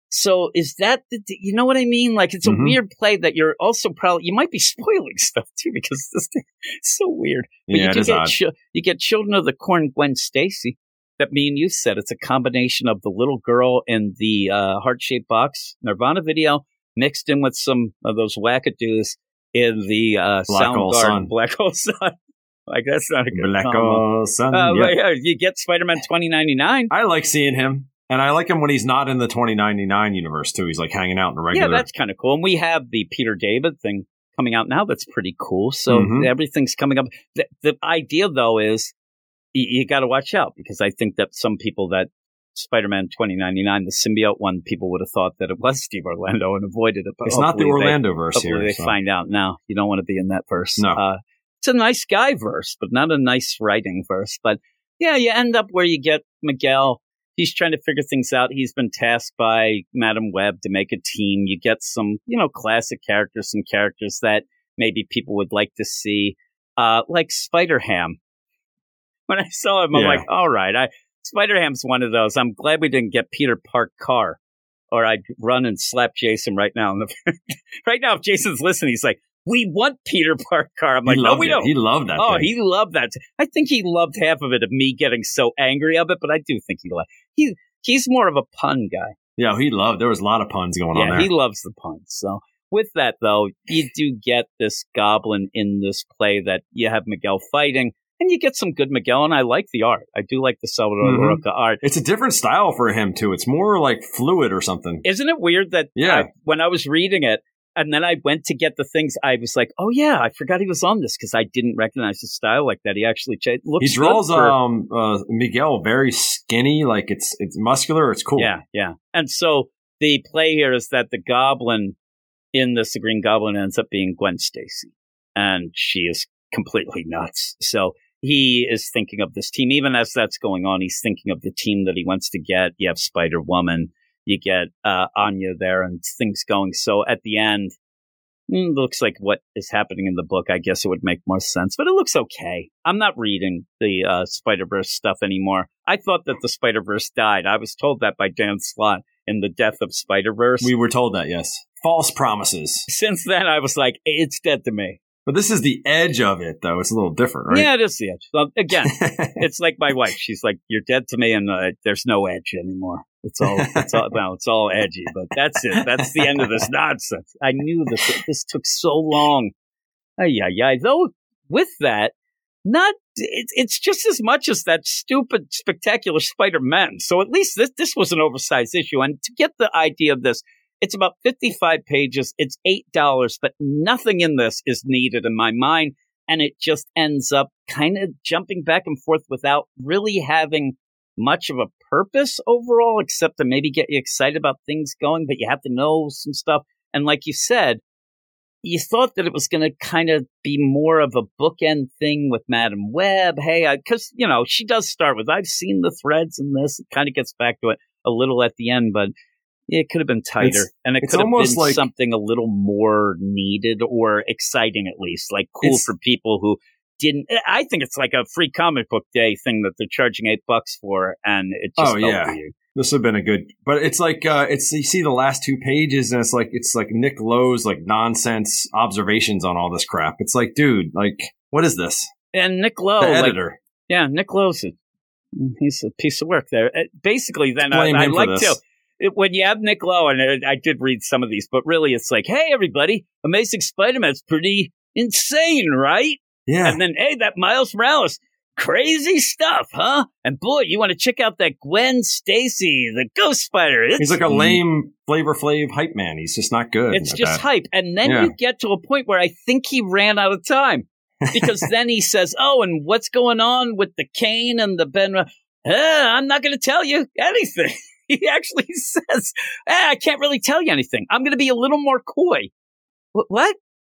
So is that the, you know what I mean? Like, it's a Mhm. weird play that you're also probably, you might be spoiling stuff too, because this thing is so weird. But Yeah, you it do is get, odd. chi- you get Children of the Corn, Gwen Stacy. That me and you said it's a combination of the little girl in the uh, heart-shaped box Nirvana video mixed in with some of those wackadoos in the uh, Black Hole Soundgarden Sun. Black Hole Sun. Like, that's not a good Black combo. Hole Sun. Uh, yeah. but yeah, you get Spider-Man twenty ninety-nine. I like seeing him, and I like him when he's not in the twenty ninety-nine universe too. He's like hanging out in the regular. Yeah, that's kind of cool. And we have the Peter David thing coming out now. That's pretty cool. So Mhm. everything's coming up. The, the idea, though, is you, you got to watch out, because I think that some people that Spider-Man twenty ninety-nine, the symbiote one, people would have thought that it was Steve Orlando and avoided it. But it's not the hopefully they- Orlando verse Hopefully here. they so. find out now. You don't want to be in that verse. No. Uh, it's a nice guy verse, but not a nice writing verse. But yeah, you end up where you get Miguel. He's trying to figure things out. He's been tasked by Madam Web to make a team. You get some, you know, classic characters, some characters that maybe people would like to see, uh, like Spider-Ham. When I saw him, I'm Yeah. like, all right, I Spider-Ham's one of those. I'm glad we didn't get Peter Park Carr, or I'd run and slap Jason right now. Right now, if Jason's listening, he's like, we want Peter Park Carr. I'm He like, no, loved we it. don't. He loved that. Oh, thing. he loved that. I think he loved half of it, of me getting so angry of it, but I do think he liked he He's more of a pun guy. Yeah, he loved. There was a lot of puns going on Yeah, there. he loves the puns. So with that, though, you do get this goblin in this play that you have Miguel fighting, and you get some good Miguel, and I like the art. I do like the Salvador Mhm. LaRocca art. It's a different style for him too. It's more like fluid or something. Isn't it weird that Yeah. I, when I was reading it, and then I went to get the things, I was like, oh, yeah, I forgot he was on this, because I didn't recognize his style like that. He actually changed. Looks He draws good for- um uh, Miguel very skinny, like it's it's muscular. It's cool. Yeah, yeah. And so the play here is that the goblin in this, the Green Goblin, ends up being Gwen Stacy, and she is completely nuts. So he is thinking of this team. Even as that's going on, he's thinking of the team that he wants to get. You have Spider-Woman, you get uh, Anya there, and things going. So at the end, mm, looks like what is happening in the book. I guess it would make more sense, but it looks okay. I'm not reading the uh, Spider-Verse stuff anymore. I thought that the Spider-Verse died. I was told that by Dan Slott in The Death of Spider-Verse. We were told that, yes. False promises. Since then, I was like, it's dead to me. But this is the edge of it, though. It's a little different, right? Yeah, it is the edge. Well, again, it's like my wife. She's like, "You're dead to me," and uh, there's no edge anymore. It's all, it's all, well, it's all edgy. But that's it. That's the end of this nonsense. I knew this. This took so long. Ay, ay, ay. Though with that, not it, it's just as much as that stupid, spectacular Spider-Man. So at least this this was an oversized issue. And to get the idea of this. It's about fifty-five pages. It's eight dollars, but nothing in this is needed in my mind. And it just ends up kind of jumping back and forth without really having much of a purpose overall, except to maybe get you excited about things going, but you have to know some stuff. And like you said, you thought that it was going to kind of be more of a bookend thing with Madam Web. Hey, because, you know, she does start with, I've seen the threads in this. It kind of gets back to it a little at the end, but it could have been tighter, it's, and it could have been like, something a little more needed or exciting, at least, like cool for people who didn't. I think it's like a free comic book day thing that they're charging eight bucks for, and it just oh yeah, weird. This would have been a good. But it's like uh, it's you see the last two pages, and it's like it's like Nick Lowe's like nonsense observations on all this crap. It's like, dude, like what is this? And Nick Lowe, the like, editor, yeah, Nick Lowe's a, he's a piece of work there. Basically, then I, I like to. It, when you have Nick Lowe, and I, I did read some of these, but really it's like, hey, everybody, Amazing Spider-Man's pretty insane, right? Yeah. And then, hey, that Miles Morales, crazy stuff, huh? And boy, you want to check out that Gwen Stacy, the Ghost Spider. It's, He's like a lame Flavor Flav hype man. He's just not good. It's just that. hype. And then yeah. you get to a point where I think he ran out of time. Because then he says, oh, and what's going on with the Kane and the Ben? Uh, I'm not going to tell you anything. He actually says, eh, I can't really tell you anything. I'm going to be a little more coy. What?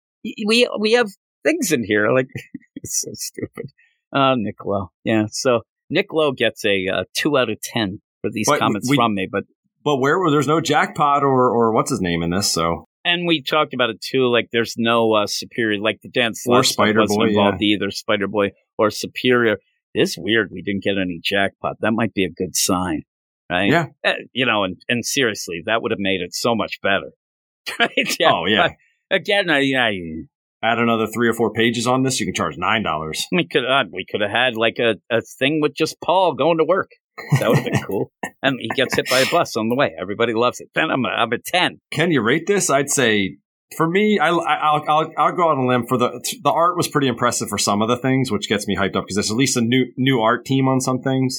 We we have things in here. Like, it's so stupid. Uh, Nick Lowe. Yeah, so Nick Lowe gets a uh, two out of ten for these but comments we, from me. But but where there's no Jackpot or, or what's his name in this, so. And we talked about it, too. Like, there's no uh, Superior. Like, the Dan Slott wasn't involved yeah. either, Spider-Boy or Superior. It's weird we didn't get any Jackpot. That might be a good sign. Right? Yeah. Uh, you know, and, and seriously, that would have made it so much better. Right? Yeah. Oh, yeah. But again, I, I add another three or four pages on this, you can charge nine dollars. We could uh, we could have had like a, a thing with just Paul going to work. That would have been cool. And he gets hit by a bus on the way. Everybody loves it. Then I'm a, I'm a ten. Can you rate this? I'd say, for me, I, I, I'll, I'll I'll go out on a limb. For the the art was pretty impressive for some of the things, which gets me hyped up because there's at least a new new art team on some things.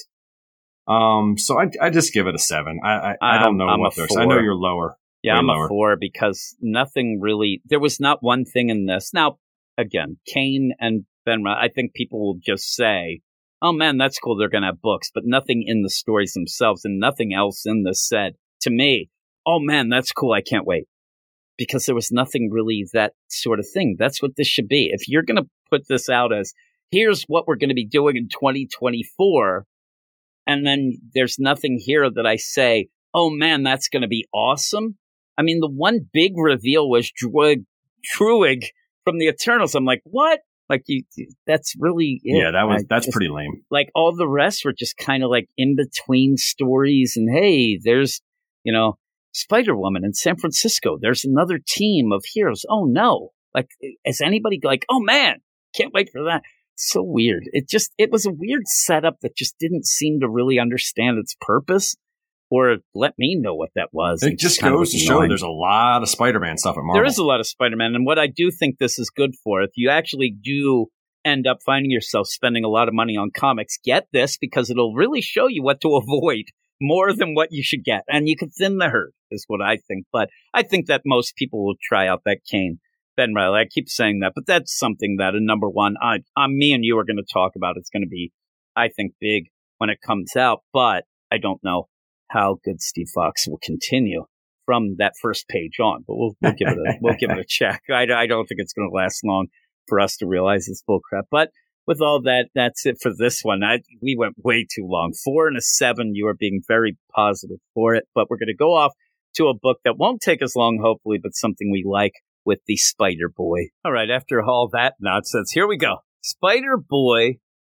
Um, so I I just give it a seven. I I, I don't know I'm what there's. I know you're lower. Yeah, Way I'm lower. a four because nothing really. There was not one thing in this. Now, again, Kane and Benra. I think people will just say, "Oh man, that's cool. They're gonna have books," but nothing in the stories themselves and nothing else in this said to me, "Oh man, that's cool. I can't wait." Because there was nothing really that sort of thing. That's what this should be. If you're gonna put this out as, "Here's what we're gonna be doing in twenty twenty-four." And then there's nothing here that I say, oh man, that's going to be awesome. I mean, the one big reveal was Druig, Druig from the Eternals. I'm like, what? Like, you, that's really it. Yeah, that was I that's just, pretty lame. Like, all the rest were just kind of like in between stories. And hey, there's, you know, Spider-Woman in San Francisco. There's another team of heroes. Oh no. Like, is anybody like, oh man, can't wait for that. So weird. It just, it was a weird setup that just didn't seem to really understand its purpose or let me know what that was. It, it just goes to show there's a lot of Spider-Man stuff at Marvel. There is a lot of Spider-Man. And what I do think this is good for, if you actually do end up finding yourself spending a lot of money on comics, get this because it'll really show you what to avoid more than what you should get. And you can thin the herd is what I think. But I think that most people will try out that Kane. Ben Reilly, I keep saying that, but that's something that, a number one, I, I, me and you are going to talk about. It's going to be, I think, big when it comes out, but I don't know how good Steve Fox will continue from that first page on. But we'll, we'll give it a we'll give it a check. I, I don't think it's going to last long for us to realize it's bullcrap. But with all that, that's it for this one. I, we went way too long. Four and a seven. You are being very positive for it. But we're going to go off to a book that won't take us long, hopefully, but something we like with the Spider Boy. All right, after all that nonsense, here we go. Spider Boy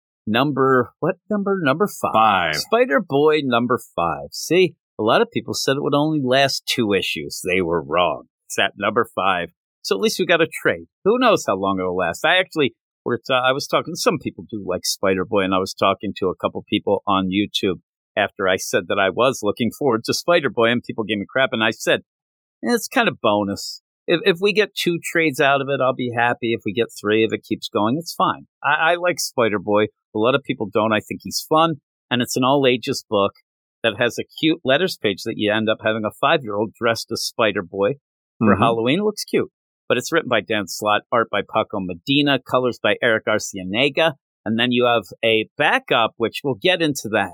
number, what number? Number five. Five. Spider Boy number five. See, a lot of people said it would only last two issues. They were wrong. It's at number five. So at least we got a trade. Who knows how long it'll last? I actually... Where uh, I was talking, some people do like Spider-Boy, and I was talking to a couple people on YouTube after I said that I was looking forward to Spider-Boy, and people gave me crap, and I said, eh, it's kind of bonus. If, if we get two trades out of it, I'll be happy. If we get three, if it keeps going, it's fine. I, I like Spider-Boy. A lot of people don't. I think he's fun, and it's an all-ages book that has a cute letters page that you end up having a five-year-old dressed as Spider-Boy for mm-hmm. Halloween. It looks cute. But it's written by Dan Slott, art by Paco Medina, colors by Eric Arcianega. And then you have a backup, which we'll get into that.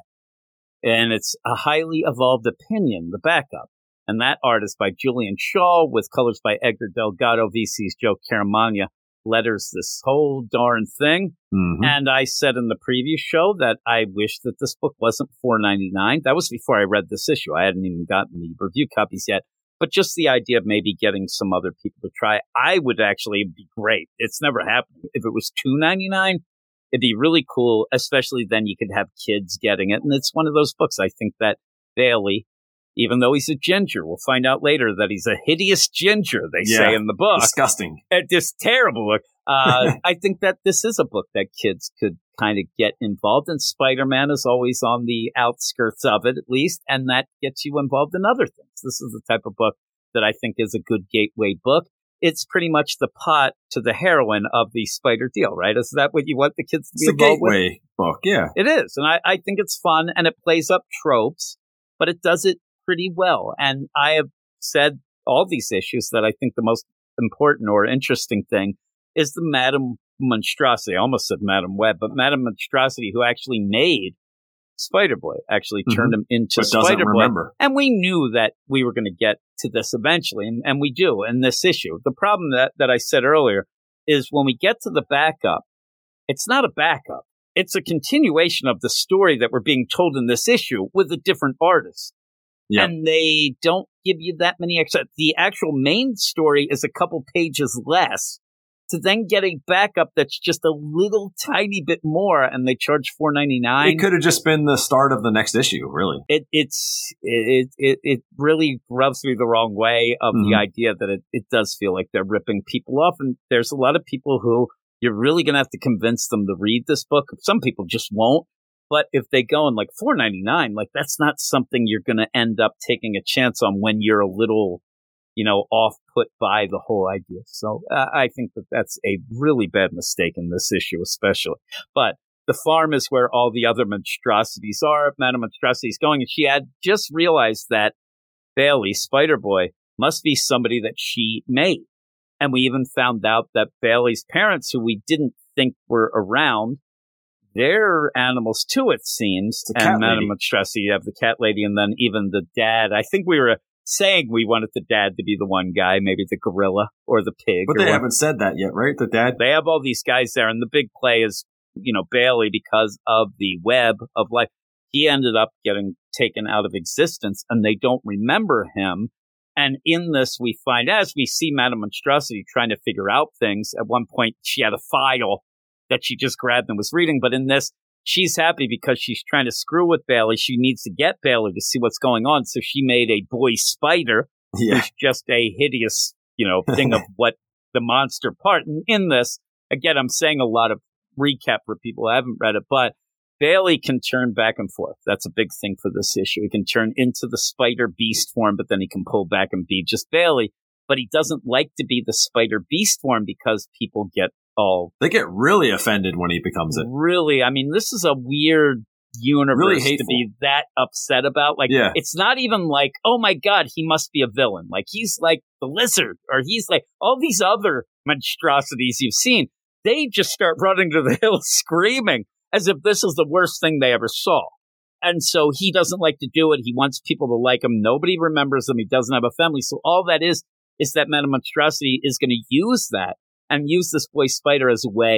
And it's a highly evolved opinion, the backup. And that art is by Julian Shaw, with colors by Edgar Delgado, V C's Joe Caramagna. Letters this whole darn thing. Mm-hmm. And I said in the previous show that I wish that this book wasn't four ninety-nine. That was before I read this issue. I hadn't even gotten the review copies yet. But just the idea of maybe getting some other people to try, I would actually be great. It's never happened. If it was two ninety-nine, it'd be really cool, especially then you could have kids getting it. And it's one of those books. I think that Bailey, even though he's a ginger, we'll find out later that he's a hideous ginger, they yeah, say in the book. Disgusting. It's just terrible look. Uh, I think that this is a book that kids could kind of get involved in. Spider-Man is always on the outskirts of it, at least, and that gets you involved in other things. This is the type of book that I think is a good gateway book. It's pretty much the pot to the heroine of the Spider deal, right? Is that what you want the kids to be it's involved with? It's a gateway book, yeah. It is, and I, I think it's fun, and it plays up tropes, but it does it pretty well. And I have said all these issues that I think the most important or interesting thing is the Madame Monstrosity. I almost said Madame Web, but Madame Monstrosity, who actually made Spider-Boy, actually turned mm-hmm. him into but Spider-Boy. And we knew that we were going to get to this eventually, and, and we do in this issue. The problem that, that I said earlier is when we get to the backup, it's not a backup. It's a continuation of the story that we're being told in this issue with a different artist. Yep. And they don't give you that many extra. The actual main story is a couple pages less. To then get a backup that's just a little tiny bit more, and they charge four ninety-nine. It could have just been the start of the next issue, really. It it's it it it really rubs me the wrong way of mm-hmm. the idea that it, it does feel like they're ripping people off, and there's a lot of people who you're really going to have to convince them to read this book. Some people just won't. But if they go in like four ninety-nine, like that's not something you're going to end up taking a chance on when you're a little, you know, off put by the whole idea. So uh, I think that that's a really bad mistake in this issue, especially. But the farm is where all the other monstrosities are. Madame Monstrosity is going, and she had just realized that Bailey, Spider-Boy, must be somebody that she made. And we even found out that Bailey's parents, who we didn't think were around, they're animals too, it seems. And Madame Monstrosity, you have the cat lady, and then even the dad. I think we were saying we wanted the dad to be the one guy, maybe the gorilla or the pig. But they what. haven't said that yet, right? The dad? They have all these guys there, and the big play is, you know, Bailey, because of the web of life. He ended up getting taken out of existence, and they don't remember him. And in this, we find, as we see Madame Monstrosity trying to figure out things, at one point she had a file that she just grabbed and was reading. But in this, she's happy because she's trying to screw with Bailey. She needs to get Bailey to see what's going on. So she made a boy spider, yeah. who's just a hideous, you know, thing of what the monster part. And in this, again, I'm saying a lot of recap for people who haven't read it, but Bailey can turn back and forth. That's a big thing for this issue. He can turn into the spider beast form, but then he can pull back and be just Bailey. But he doesn't like to be the spider beast form because people get all... They get really offended when he becomes it. Really. I mean, this is a weird universe really to be that upset about. Like, yeah. It's not even like, oh my God, he must be a villain. Like, he's like the lizard, or he's like all these other monstrosities you've seen. They just start running to the hills screaming as if this is the worst thing they ever saw. And so he doesn't like to do it. He wants people to like him. Nobody remembers him. He doesn't have a family. So all that is, is that Madame Monstrosity is going to use that and use this boy spider as a way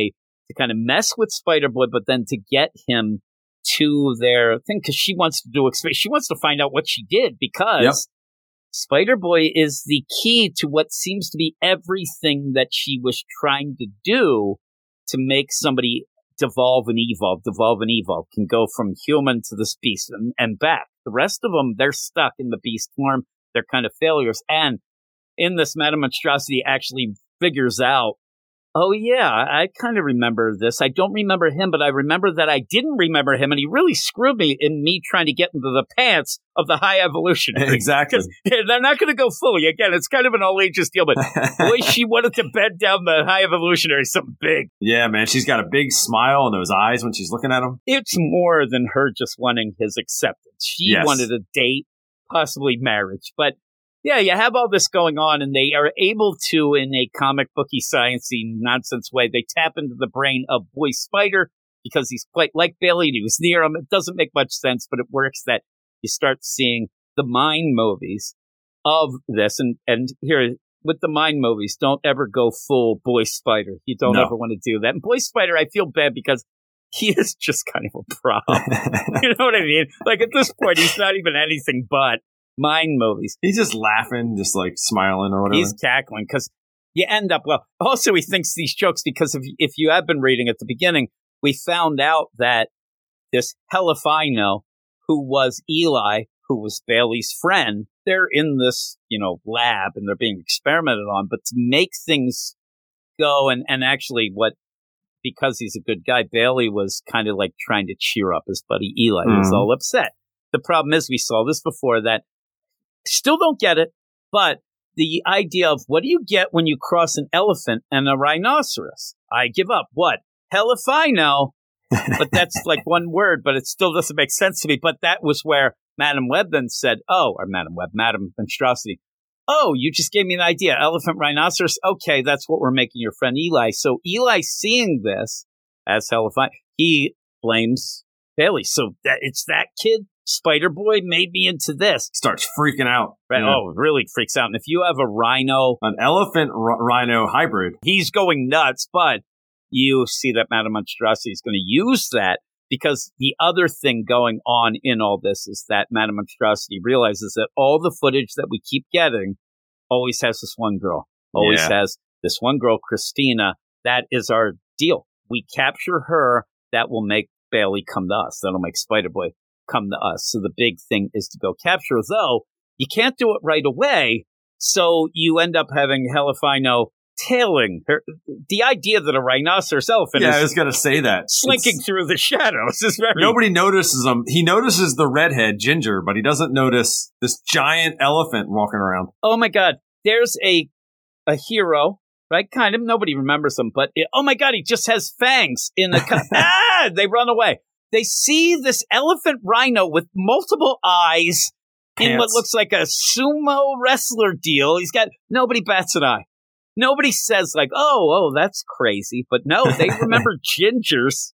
to kind of mess with Spider-Boy, but then to get him to their thing because she wants to do she wants to find out what she did because yep. Spider-Boy is the key to what seems to be everything that she was trying to do to make somebody devolve and evolve, devolve and evolve, can go from human to this beast and, and back. The rest of them, they're stuck in the beast form. They're kind of failures. And in this, Madame Monstrosity actually figures out, oh, yeah, I kind of remember this. I don't remember him, but I remember that I didn't remember him, and he really screwed me in me trying to get into the pants of the High Evolutionary. Exactly. They're not going to go fully. Again, it's kind of an all ages deal, but boy, she wanted to bed down the High Evolutionary something big. Yeah, man, she's got a big smile in those eyes when she's looking at him. It's more than her just wanting his acceptance. She yes. wanted a date, possibly marriage, but yeah, you have all this going on, and they are able to, in a comic booky, sciencey nonsense way, they tap into the brain of Boy Spider because he's quite like Bailey. He was near him. It doesn't make much sense, but it works that you start seeing the mind movies of this. And, and here, with the mind movies, don't ever go full Boy Spider. You don't no. ever want to do that. And Boy Spider, I feel bad because he is just kind of a prop. You know what I mean? Like, at this point, he's not even anything but mind movies. He's just laughing, just like smiling or whatever. He's cackling because you end up, well, also he thinks these jokes because if, if you have been reading at the beginning, we found out that this Helifino, who was Eli, who was Bailey's friend, they're in this, you know, lab and they're being experimented on, but to make things go and, and actually what, because he's a good guy, Bailey was kind of like trying to cheer up his buddy Eli. Mm. He was all upset. The problem is, we saw this before, that still don't get it, but the idea of what do you get when you cross an elephant and a rhinoceros? I give up. What? Hell if I know. But that's like one word, but it still doesn't make sense to me. But that was where Madam Web then said, oh, or Madam Web, Madam Monstrosity, oh, you just gave me an idea. Elephant, rhinoceros. Okay, that's what we're making your friend Eli. So Eli, seeing this as hell if I, he blames Bailey. So that it's that kid. Spider-Boy made me into this. Starts freaking out. Right? Yeah. Oh, really freaks out. And if you have a rhino... An elephant r- rhino hybrid. He's going nuts, but you see that Madame Monstrosity is going to use that because the other thing going on in all this is that Madame Monstrosity realizes that all the footage that we keep getting always has this one girl. Always yeah. has this one girl, Christina. That is our deal. We capture her. That will make Bailey come to us. That'll make Spider-Boy come to us. So the big thing is to go capture, though you can't do it right away. So you end up having Helifino tailing her. The idea that a rhinoceros elephant yeah, is I was going to say that. slinking it's, through the shadows is very... Nobody notices him. He notices the redhead, Ginger, but he doesn't notice this giant elephant walking around. Oh my God. There's a a hero, right? Kind of. Nobody remembers him, but it, oh my God, he just has fangs in the... ah! They run away. They see this elephant rhino with multiple eyes Pants. in what looks like a sumo wrestler deal. He's got, nobody bats an eye. Nobody says like, oh, oh, that's crazy. But no, they remember Gingers.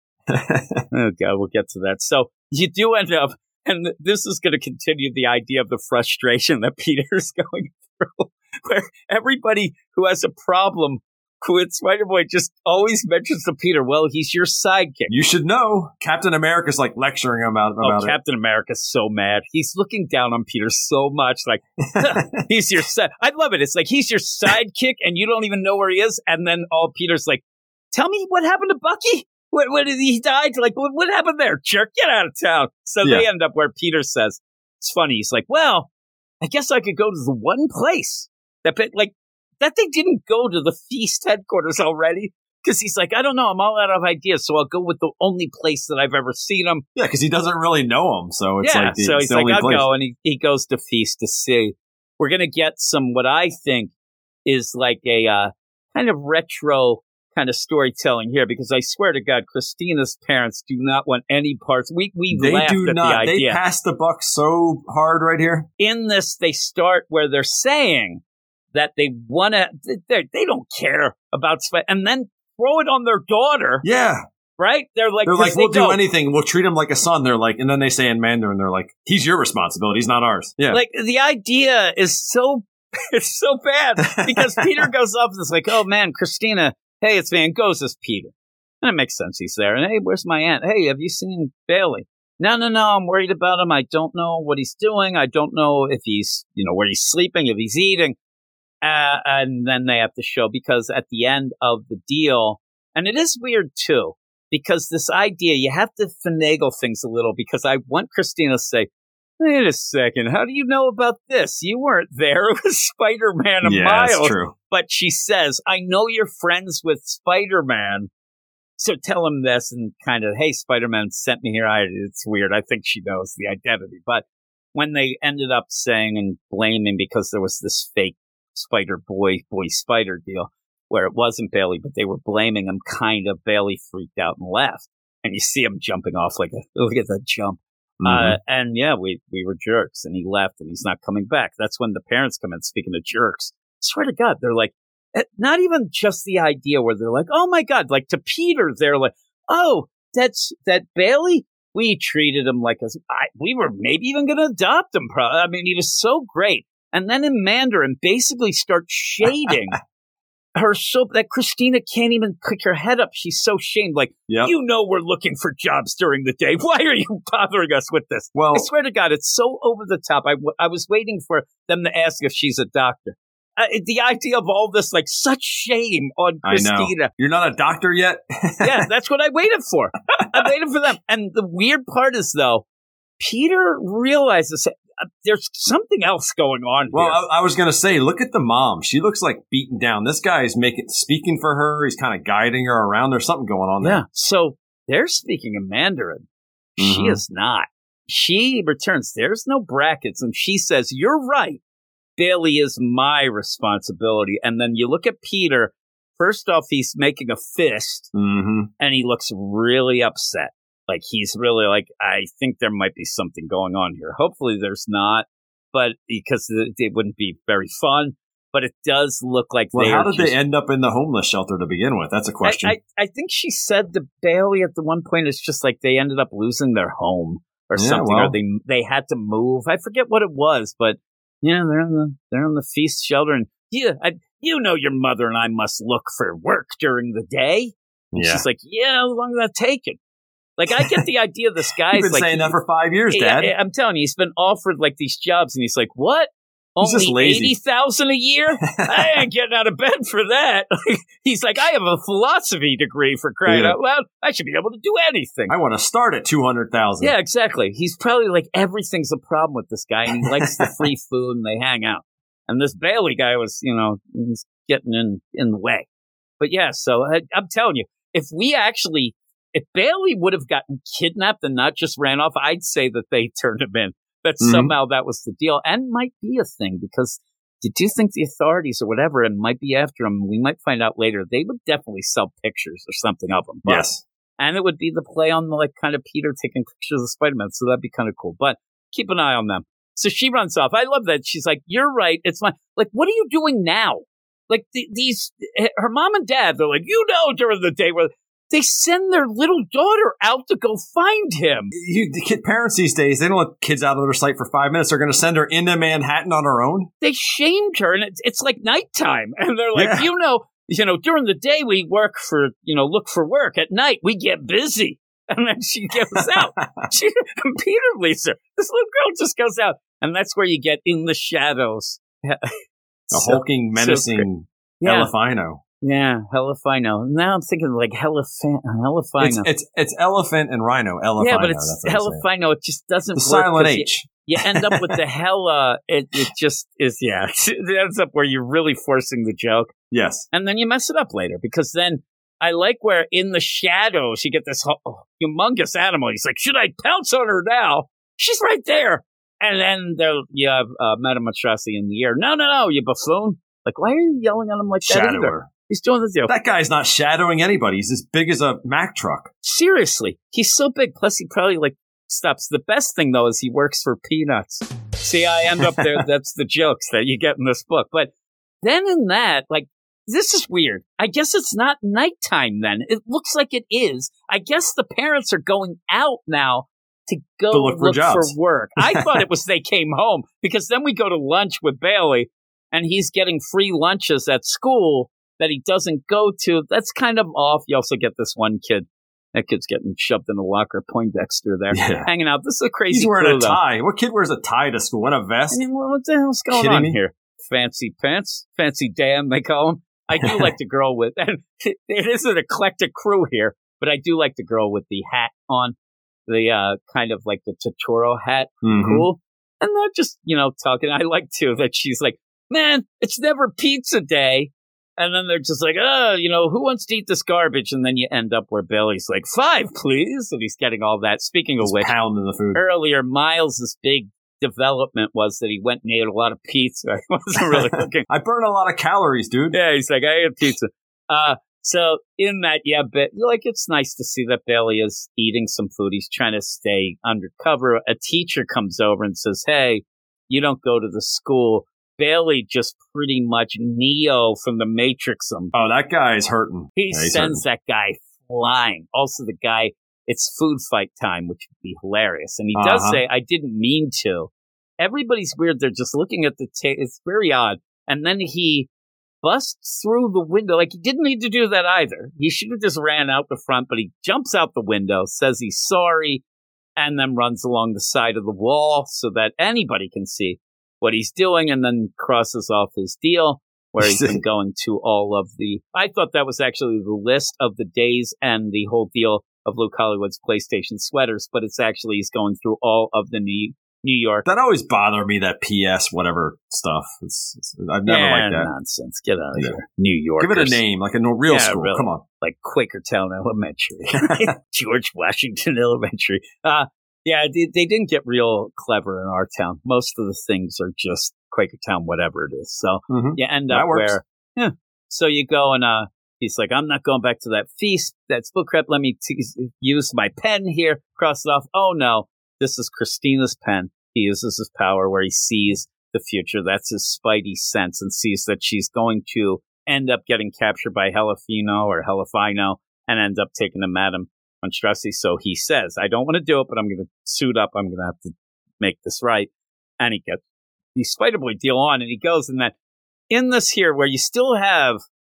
Oh, God, we'll get to that. So you do end up, and this is going to continue the idea of the frustration that Peter's going through, where everybody who has a problem with Spider-Boy just always mentions to Peter, well, he's your sidekick. You should know. Captain America's like lecturing him about, about oh, it. Captain America's so mad. He's looking down on Peter so much. Like, he's your side. I love it. It's like, he's your sidekick and you don't even know where he is. And then all Peter's like, tell me what happened to Bucky? What, what did he died? Like, what, what happened there? Jerk, get out of town. So yeah. They end up where Peter says, it's funny. He's like, well, I guess I could go to the one place that, like, that they didn't go to the Feast headquarters already because he's like, I don't know, I'm all out of ideas, so I'll go with the only place that I've ever seen him. Yeah, because he doesn't really know him, so it's yeah, like the, so he's the like, only I'll place. go, and he, he goes to Feast to see. We're gonna get some what I think is like a uh, kind of retro kind of storytelling here because I swear to God, Christina's parents do not want any parts. We we they laughed do at not. the idea. They pass the buck so hard right here. In this, they start where they're saying that they want to, they they don't care about, and then throw it on their daughter. Yeah. Right? They're like, they're like, they we'll go, do anything. We'll treat him like a son. They're like, and then they say in Mandarin, they're like, he's your responsibility. He's not ours. Yeah. Like, the idea is so, it's so bad because Peter goes up and it's like, oh man, Christina, hey, it's Van Gogh, as Peter. And it makes sense. He's there. And, hey, where's my aunt? Hey, have you seen Bailey? No, no, no. I'm worried about him. I don't know what he's doing. I don't know if he's, you know, where he's sleeping, if he's eating. Uh, and then they have to show, because at the end of the deal, and it is weird, too, because this idea, you have to finagle things a little, because I want Christina to say, wait a second, how do you know about this? You weren't there. It was Spider-Man a yeah, mile. That's true. But she says, I know you're friends with Spider-Man, so tell him this, and kind of, hey, Spider-Man sent me here. I, it's weird. I think she knows the identity. But when they ended up saying and blaming, because there was this fake Spider-Boy, Boy Spider deal, where it wasn't Bailey, but they were blaming him, kind of, Bailey freaked out and left. And you see him jumping off like a, look at that jump. Mm-hmm. Uh, and yeah, we, we were jerks, and he left, and he's not coming back. That's when the parents come in. Speaking of jerks, I swear to God, they're like, not even just the idea where they're like, oh my God, like to Peter, they're like, oh, that's that Bailey. We treated him like a, I, we were maybe even going to adopt him. Probably. I mean, he was so great. And then in Mandarin, basically start shading her so that Christina can't even pick her head up. She's so shamed. Like, yep. You know, we're looking for jobs during the day. Why are you bothering us with this? Well, I swear to God, it's so over the top. I, w- I was waiting for them to ask if she's a doctor. Uh, the idea of all this, like, such shame on Christina. I know. You're not a doctor yet? Yeah, that's what I waited for. I waited for them. And the weird part is, though, Peter realizes uh, there's something else going on well, here. Well, I, I was going to say, look at the mom. She looks like beaten down. This guy is making speaking for her. He's kind of guiding her around. There's something going on there. Yeah, so they're speaking in Mandarin. Mm-hmm. She is not. She returns. There's no brackets. And she says, you're right. Bailey is my responsibility. And then you look at Peter. First off, he's making a fist, mm-hmm. and he looks really upset. Like, he's really like, I think there might be something going on here. Hopefully there's not, but because it, it wouldn't be very fun. But it does look like well, they how are did just, they end up in the homeless shelter to begin with? That's a question. I, I, I think she said to Bailey at the one point, it's just like they ended up losing their home or yeah, something, well. or they they had to move. I forget what it was, but yeah, they're in the they're in the feast shelter, and yeah, I, you know, your mother and I must look for work during the day. And yeah. She's like, yeah, how long did that take it? Like, I get the idea this guy's You've been like, saying that for five years, Dad. I, I'm telling you, he's been offered like these jobs, and he's like, what? Only eighty thousand a year? I ain't getting out of bed for that. He's like, I have a philosophy degree, for crying yeah. out loud. I should be able to do anything. I want to start at two hundred thousand. Yeah, exactly. He's probably like, everything's a problem with this guy, and he likes the free food, and they hang out. And this Bailey guy was, you know, he's getting in, in the way. But yeah, so I, I'm telling you, if we actually, if Bailey would have gotten kidnapped and not just ran off, I'd say that they turned him in. That mm-hmm. somehow that was the deal, and might be a thing, because did you think the authorities or whatever and might be after him? We might find out later. They would definitely sell pictures or something of him. But, yes. And it would be the play on the, like, kind of Peter taking pictures of Spider-Man, so that'd be kind of cool. But keep an eye on them. So she runs off. I love that. She's like, you're right. It's my, like, what are you doing now? Like, the, these, her mom and dad, they're like, you know, during the day where they send their little daughter out to go find him. You, the kid parents these days, they don't let kids out of their sight for five minutes. They're going to send her into Manhattan on her own. They shamed her, and it's, it's like nighttime. And they're like, yeah. you know, you know, during the day we work for, you know, look for work. At night we get busy. And then she goes out. she, and Peter leaves her. This little girl just goes out. And that's where you get In the Shadows. A so, hulking, menacing so yeah. Elefino. Yeah, Helifino. Now I'm thinking like Helifino. Helifino. It's, it's it's elephant and rhino. Elefino. Yeah, but it's Helifino. It just doesn't the work. Silent H. You, you end up with the Hella. It it just is. Yeah, it ends up where you're really forcing the joke. Yes, and then you mess it up later, because then I like where In the Shadows you get this oh, humongous animal. He's like, should I pounce on her now? She's right there. And then there you have uh, Madame Atrocity in the air. No, no, no, you buffoon! Like, why are you yelling at him like that? Shadow either? her. He's doing the deal. That guy's not shadowing anybody. He's as big as a Mack truck. Seriously. He's so big. Plus, he probably, like, stops. The best thing, though, is he works for peanuts. See, I end up there. That's the jokes that you get in this book. But then in that, like, this is weird. I guess it's not nighttime then. It looks like it is. I guess the parents are going out now to go to look, look for, for work. I thought it was they came home, because then we go to lunch with Bailey, and he's getting free lunches at school that he doesn't go to. That's kind of off. You also get this one kid. That kid's getting shoved in the locker. Poindexter there, Yeah. hanging out. This is a crazy. He's wearing crew, a though. tie. What kid wears a tie to school? And a vest? I mean, what the hell's going Kidding on me? here? Fancy pants, fancy Dan, they call him. I do like the girl with, and it is an eclectic crew here, but I do like the girl with the hat on, the uh, kind of like the Totoro hat. Mhm. Cool. And they're just, you know, talking. I like too that she's like, man, it's never pizza day. And then they're just like, oh, you know, who wants to eat this garbage? And then you end up where Bailey's like, five, please. And he's getting all that. Speaking of Just which, pounding the food. earlier, Miles' big development was that he went and ate a lot of pizza. He wasn't really looking. I burn a lot of calories, dude. Yeah, he's like, I ate pizza. Uh, so in that, yeah, but like, it's nice to see that Bailey is eating some food. He's trying to stay undercover. A teacher comes over and says, hey, you don't go to the school. Bailey just pretty much Neo from the Matrix him. Oh, that guy is hurting. He Yeah, he's sends that guy flying. Also, the guy, it's food fight time, which would be hilarious. And he does Uh-huh. say, I didn't mean to. Everybody's weird. They're just looking at the tape. It's very odd. And then he busts through the window. Like, he didn't need to do that either. He should have just ran out the front, but he jumps out the window, says he's sorry, and then runs along the side of the wall so that anybody can see what he's doing, and then crosses off his deal where he's been going to all of the... I thought that was actually the list of the days and the whole deal of Luke Hollywood's PlayStation sweaters, but it's actually he's going through all of the New, New York... That always bothered me, that P S whatever stuff. It's, it's, I've never yeah, liked that. nonsense. Get out of Yeah. here. New York. Give it a name, like a no- real Yeah, school. really. Come on. Like Quakertown Elementary. George Washington Elementary. Uh, yeah, they, they didn't get real clever in our town. Most of the things are just Quakertown, whatever it is. So Mhm. you end That up works. where, yeah. So you go and uh, he's like, I'm not going back to that feast. That's book crap. Let me t- use my pen here. Cross it off. Oh, no. This is Christina's pen. He uses his power where he sees the future. That's his spidey sense, and sees that she's going to end up getting captured by Helifino or Helifino and end up taking to Madame Monstrosity. So he says, I don't want to do it, but I'm going to suit up. I'm going to have to make this right. And he gets the Spider Boy deal on, and he goes in that, in this here where you still have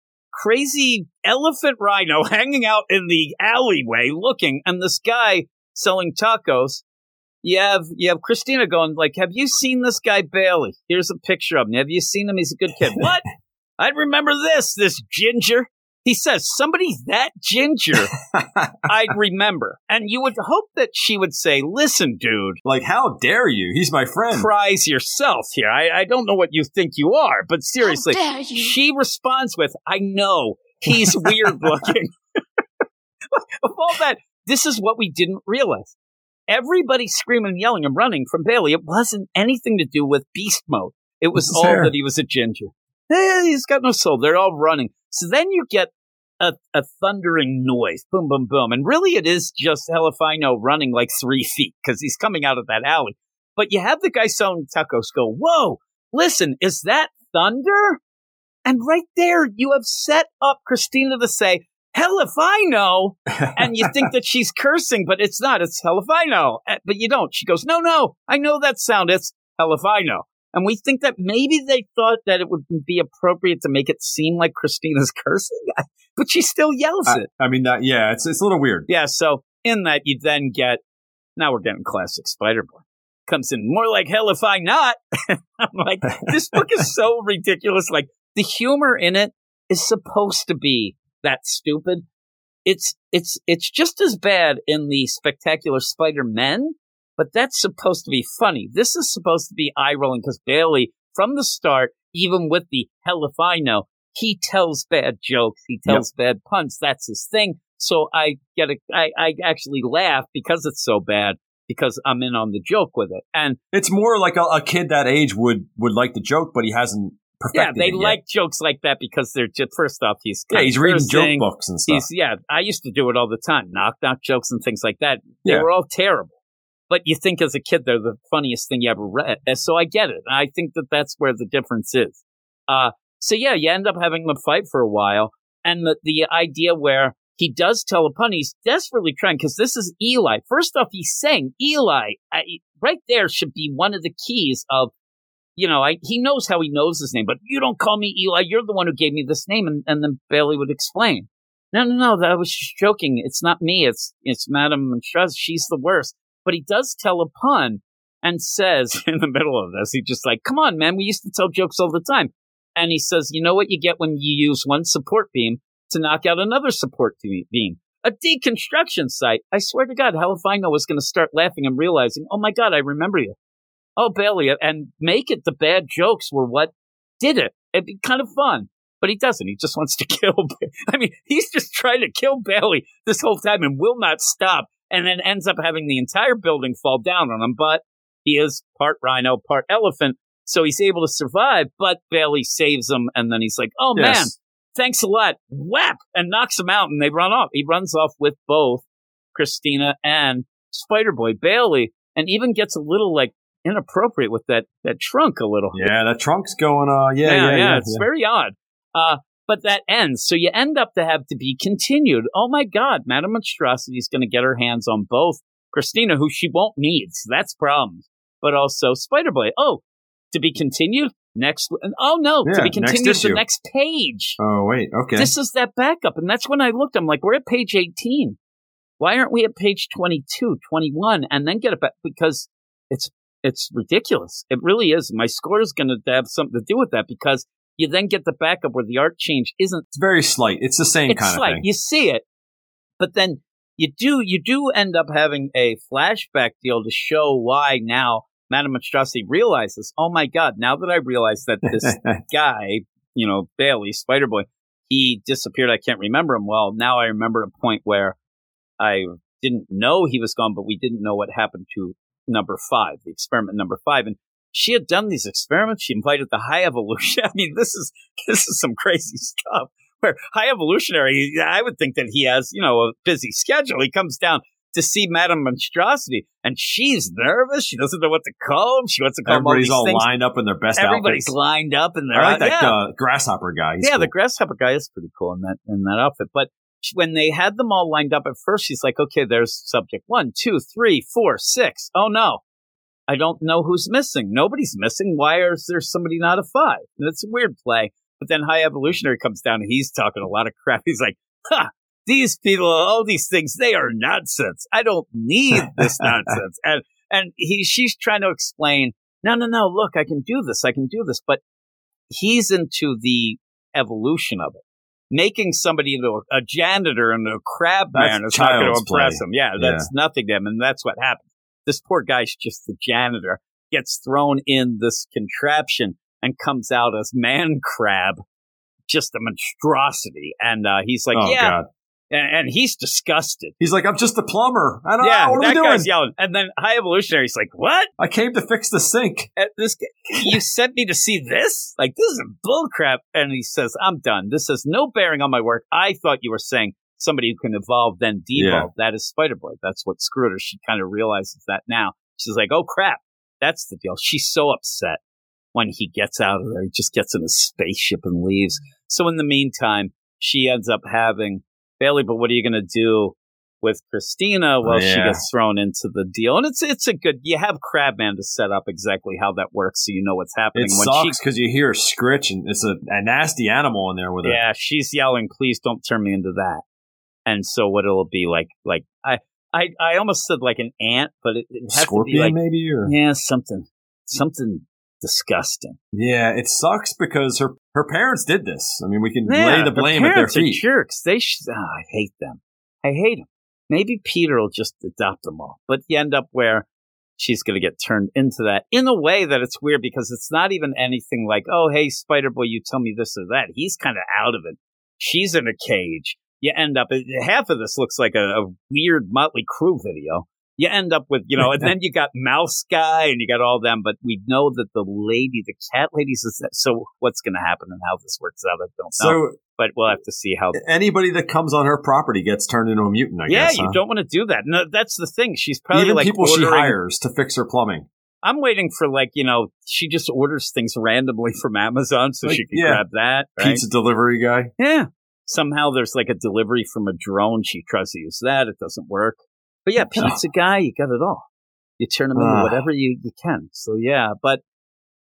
crazy elephant rhino hanging out in the alleyway looking, and this guy selling tacos. You have, you have Christina going like, have you seen this guy Bailey? Here's a picture of him. Have you seen him? He's a good kid. What? I remember this, this ginger. He says, somebody's that ginger, I'd remember. And you would hope that she would say, listen, dude. Like, how dare you? He's my friend. Prize yourself here. I, I don't know what you think you are, but seriously. How dare you? She responds with, I know, he's weird looking. Of all that, this is what we didn't realize. Everybody screaming and yelling and running from Bailey. It wasn't anything to do with beast mode. It was all Fair. that he was a ginger. Hey, he's got no soul. They're all running. So then you get a, a thundering noise. Boom, boom, boom. And really it is just Helifino running like three feet because he's coming out of that alley. But you have the guy selling tacos go, whoa, listen, is that thunder? And right there you have set up Christina to say, Helifino. And you think that she's cursing, but it's not. It's Helifino. Uh, But you don't. She goes, no, no, I know that sound. It's Helifino. And we think that maybe they thought that it would be appropriate to make it seem like Christina's cursing, but she still yells I, it. I mean, that, yeah, it's it's a little weird. Yeah, so in that, you then get, now we're getting classic Spider-Boy. Comes in more like hell if I not. I'm like, this book is so ridiculous. Like, the humor in it is supposed to be that stupid. It's it's it's just as bad in the Spectacular Spider-Men, but that's supposed to be funny. This is supposed to be eye-rolling because Bailey, from the start, even with the hell if I know, he tells bad jokes. He tells yep. bad puns. That's his thing. So I get a, I, I actually laugh because it's so bad because I'm in on the joke with it. And it's more like a, a kid that age would, would like the joke, but he hasn't perfected yeah, they it like yet. jokes like that because they're just, first off, he's yeah, he's reading cursing. joke books and stuff. He's, yeah, I used to do it all the time. Knocked out jokes and things like that. They yeah. were all terrible. But you think as a kid, they're the funniest thing you ever read. And so I get it. And I think that that's where the difference is. Uh, so yeah, you end up having them fight for a while. And the, the idea where he does tell a pun, he's desperately trying, because this is Eli. First off, he's saying Eli, I, right there should be one of the keys of you know, I he knows how he knows his name, but you don't call me Eli. You're the one who gave me this name. And, and then Bailey would explain. No, no, no, that was just joking. It's not me. It's it's Madame Monstrosity. She's the worst. But he does tell a pun and says in the middle of this, he just like, come on, man, we used to tell jokes all the time. And he says, you know what you get when you use one support beam to knock out another support beam? A deconstruction site. I swear to God, Halifino was going to start laughing and realizing, oh my God, I remember you. Oh, Bailey, and make it the bad jokes were what did it. It'd be kind of fun. But he doesn't. He just wants to kill. I mean, he's just trying to kill Bailey this whole time and will not stop. And then ends up having the entire building fall down on him. But he is part rhino, part elephant. So he's able to survive. But Bailey saves him. And then he's like, oh, yes. man, thanks a lot. Whap! And knocks him out. And they run off. He runs off with both Christina and Spider-Boy. Bailey. And even gets a little like inappropriate with that, that trunk a little. Yeah, that trunk's going, uh, yeah, yeah, yeah. yeah, yeah it's yeah. very odd. Uh, but that ends. So you end up to have to be continued. Oh, my God. Madame Monstrosity is going to get her hands on both Christina, who she won't need. So that's problems. But also Spider-Boy. Oh, to be continued? Next. Oh, no. Yeah, to be continued next the issue. next page. Oh, wait. Okay. This is that backup. And that's when I looked. I'm like, we're at page eighteen. Why aren't we at page twenty-two, twenty-one? And then get it back? Because it's it's ridiculous. It really is. My score is going to have something to do with that because you then get the backup where the art change isn't. It's very slight. It's the same it's kind slight. of thing. You see it, but then you do you do end up having a flashback deal to show why now Madame Monstrosity realizes, oh my God, now that I realize that this guy, you know, Bailey, Spider-Boy, he disappeared. I can't remember him well. Now I remember a point where I didn't know he was gone, but we didn't know what happened to number five, the experiment number five. And she had done these experiments. She invited the High Evolution. I mean, this is this is some crazy stuff. Where High Evolutionary, I would think that he has, you know, a busy schedule. He comes down to see Madame Monstrosity, and she's nervous. She doesn't know what to call him. She wants to call Everybody's him all, all these things. lined up in their best Everybody's outfits. lined up in their I like that yeah. uh, grasshopper guy. He's yeah, cool. the grasshopper guy is pretty cool in that in that outfit. But when they had them all lined up at first, she's like, okay, there's subject one, two, three, four, six. Oh, no. I don't know who's missing. Nobody's missing. Why is there somebody not a five? And it's a weird play. But then High Evolutionary comes down and he's talking a lot of crap. He's like, ha, these people, all these things, they are nonsense. I don't need this nonsense. And and he she's trying to explain, no, no, no, look, I can do this. I can do this. But he's into the evolution of it. Making somebody into a, a janitor and a crab man is not going to impress him. Yeah, that's yeah. nothing to him. And that's what happens. This poor guy's just the janitor, gets thrown in this contraption and comes out as man crab, just a monstrosity. And uh, he's like, oh, yeah. God. And, and he's disgusted. He's like, I'm just a plumber. I don't yeah, know. What that are we doing? guy's yelling. And then High Evolutionary's like, what? I came to fix the sink. And this guy, you sent me to see this? Like, this is bull crap. And he says, I'm done. This has no bearing on my work. I thought you were saying somebody who can evolve, then devolve. Yeah. That is Spider-Boy. That's what screwed her. She kind of realizes that now. She's like, oh, crap. That's the deal. She's so upset when he gets out of there. He just gets in a spaceship and leaves. So in the meantime, she ends up having Bailey, but what are you going to do with Christina? Well, yeah. she gets thrown into the deal. And it's it's a good, you have Crabman to set up exactly how that works so you know what's happening. It when sucks because you hear Scritch and it's a, a nasty animal in there with her. Yeah, she's yelling, please don't turn me into that. And so what it'll be like, like, I I, I almost said like an ant, but it, it has Scorpion to be like, maybe? Or? Yeah, something, something disgusting. Yeah, it sucks because her her parents did this. I mean, we can yeah, lay the blame at their feet. Are jerks. They sh- oh, I hate them. I hate them. Maybe Peter will just adopt them all. But you end up where she's going to get turned into that in a way that it's weird because it's not even anything like, oh, hey, Spider-Boy, you tell me this or that. He's kind of out of it. She's in a cage. You end up, half of this looks like a, a weird Motley Crue video. You end up with, you know, and then you got Mouse Guy and you got all them, but we know that the lady, the cat lady, says that. So what's going to happen and how this works out, I don't know. So, but we'll have to see how. Anybody that comes on her property gets turned into a mutant, I yeah, guess. Yeah, you huh? don't want to do that. No, that's the thing. She's probably Even like people ordering, she hires to fix her plumbing. I'm waiting for like, you know, she just orders things randomly from Amazon so like, she can yeah. grab that. Right? Pizza delivery guy. Yeah. Somehow there's like a delivery from a drone. She tries to use that. It doesn't work. But yeah, pizza guy, you got it all. You turn them into uh, whatever you, you can. So yeah, but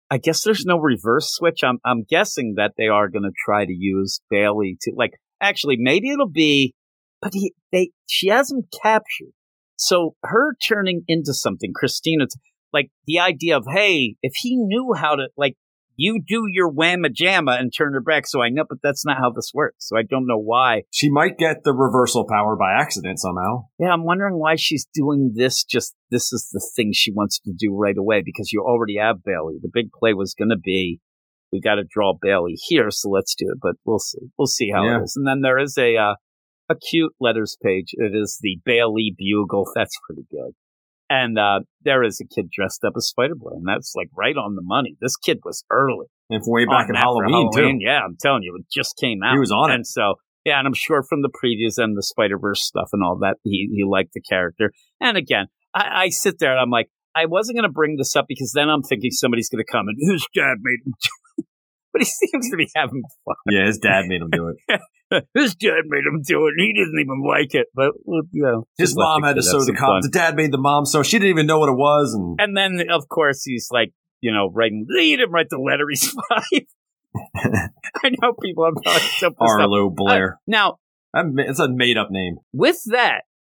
I guess there's no reverse switch. I'm I'm guessing that they are going to try to use Bailey to like. Actually, maybe it'll be, but he they she hasn't captured. So her turning into something, Christina, like the idea of hey, if he knew how to like. You do your whamma jamma and turn her back. So I know, but that's not how this works. So I don't know why. She might get the reversal power by accident somehow. Yeah, I'm wondering why she's doing this. Just this is the thing she wants to do right away because you already have Bailey. The big play was going to be we got to draw Bailey here, so let's do it. But we'll see. We'll see how yeah. it is. And then there is a uh, a cute letters page. It is the Bailey Bugle. That's pretty good. And uh, there is a kid dressed up as Spider-Boy, and that's like right on the money. This kid was early. And from way back in Halloween, Halloween, too. Yeah, I'm telling you, it just came out. He was on it. And so, yeah, and I'm sure from the previews and the Spider-Verse stuff and all that, he, he liked the character. And again, I, I sit there and I'm like, I wasn't going to bring this up because then I'm thinking somebody's going to come and his dad made him do it. But he seems to be having fun. Yeah, his dad made him do it. His dad made him do it, and he didn't even like it. But, you know. His mom had to sew the cop. The dad made the mom sew. She didn't even know what it was. And and then, of course, he's like, you know, writing, he didn't write the letter, he's five. I know people are probably so pissed Arlo Blair. Uh, now, it's a made-up name. With that,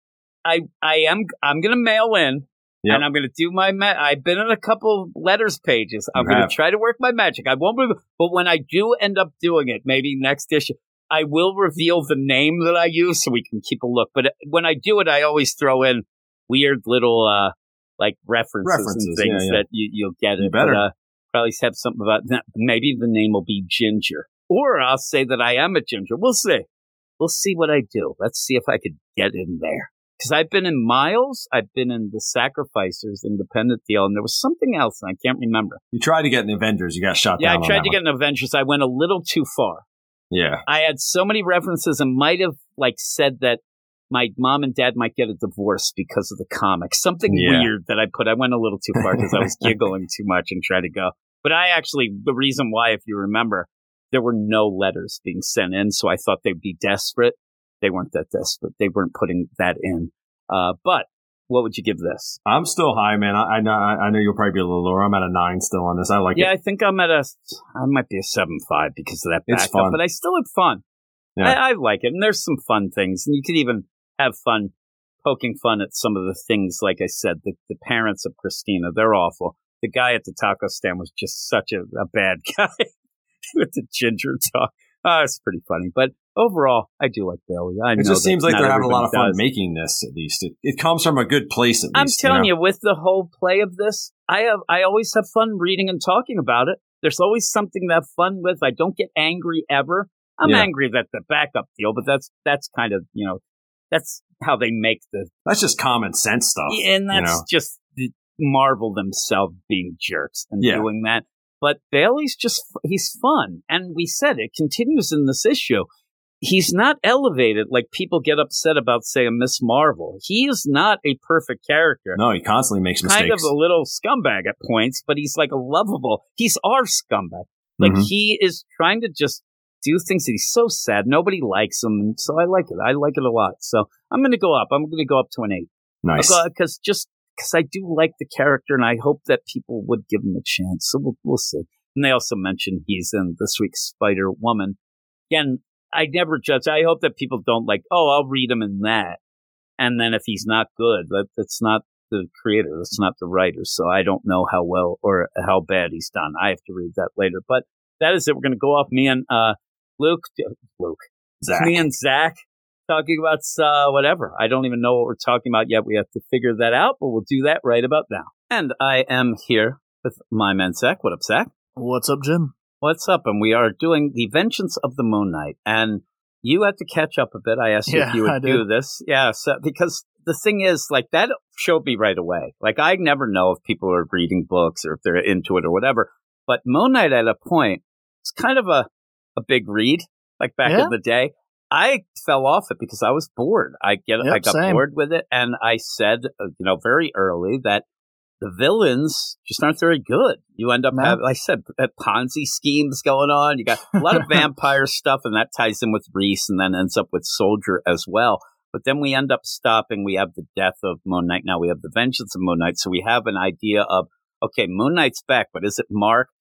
I I am I'm going to mail in, yep. and I'm going to do my ma- I've been in a couple letters pages. I'm going to try to work my magic. I won't, be, but when I do end up doing it, maybe next issue, I will reveal the name that I use so we can keep a look. But when I do it, I always throw in weird little uh, like references, references and things yeah, yeah. that you, you'll get you it. Better. But, uh, probably have something about that. Maybe the name will be Ginger. Or I'll say that I am a Ginger. We'll see. We'll see what I do. Let's see if I could get in there. Because I've been in Miles, I've been in the Sacrificers independent deal, and there was something else, and I can't remember. You tried to get in Avengers, you got shot yeah, down. Yeah, I tried on to that get one. in Avengers. I went a little too far. Yeah. I had so many references and might have like said that my mom and dad might get a divorce because of the comics. Something yeah. weird that I put. I went a little too far because I was giggling too much and tried to go. But I actually, the reason why, if you remember, there were no letters being sent in, so I thought they'd be desperate. They weren't that desperate. They weren't putting that in. Uh, but what would you give this? I'm still high, man. I, I know I know you'll probably be a little lower. I'm at a nine still on this. I like yeah, it. Yeah, I think I'm at a, I might be a seven five because of that backup. It's fun. But I still had fun. Yeah. I, I like it. And there's some fun things. And you could even have fun poking fun at some of the things, like I said, the, the parents of Christina, they're awful. The guy at the taco stand was just such a, a bad guy with the ginger talk. Oh, it's pretty funny. But overall, I do like Bailey. I it know just seems like they're having a lot of fun does. making this, at least. It, it comes from a good place, at I'm least. telling you, know? you, with the whole play of this, I have I always have fun reading and talking about it. There's always something to have fun with. I don't get angry ever. I'm yeah. angry at the backup deal, but that's that's kind of, you know, that's how they make the... That's just common sense stuff. And that's you know? just the Marvel themselves being jerks and yeah. doing that. But Bailey's just, he's fun. And we said it continues in this issue. He's not elevated like people get upset about, say, a Miss Marvel. He is not a perfect character. No, he constantly makes mistakes. Kind of a little scumbag at points, but he's like a lovable. He's our scumbag. Like mm-hmm. he is trying to just do things that he's so sad. Nobody likes him. And so I like it. I like it a lot. So I'm going to go up. I'm going to go up to an eight. Nice. Because just because I do like the character and I hope that people would give him a chance. So we'll, we'll see. And they also mentioned he's in this week's Spider-Woman. Again, I never judge. I hope that people don't like, oh, I'll read him in that. And then if he's not good, that that's not the creator. That's not the writer. So I don't know how well or how bad he's done. I have to read that later. But that is it. We're going to go off. Me and uh, Luke, Luke, Zach. Me and Zach talking about uh, whatever. I don't even know what we're talking about yet. We have to figure that out, but we'll do that right about now. And I am here with my man, Zach. What up, Zach? What's up, Jim? What's up? And we are doing The Vengeance of the Moon Knight. And you had to catch up a bit. I asked you yeah, if you would I do did. this. Yeah, so, because the thing is, like, that showed me right away. Like, I never know if people are reading books or if they're into it or whatever. But Moon Knight at a point, it's kind of a, a big read, like back yeah. in the day. I fell off it because I was bored. I get, yep, I got same. bored with it. And I said, uh, you know, very early that the villains just aren't very good. You end up no. having, like I said, Ponzi schemes going on. You got a lot of vampire stuff, and that ties in with Reese and then ends up with Soldier as well. But then we end up stopping. We have the death of Moon Knight. Now we have the vengeance of Moon Knight. So we have an idea of, okay, Moon Knight's back, but is it Mark?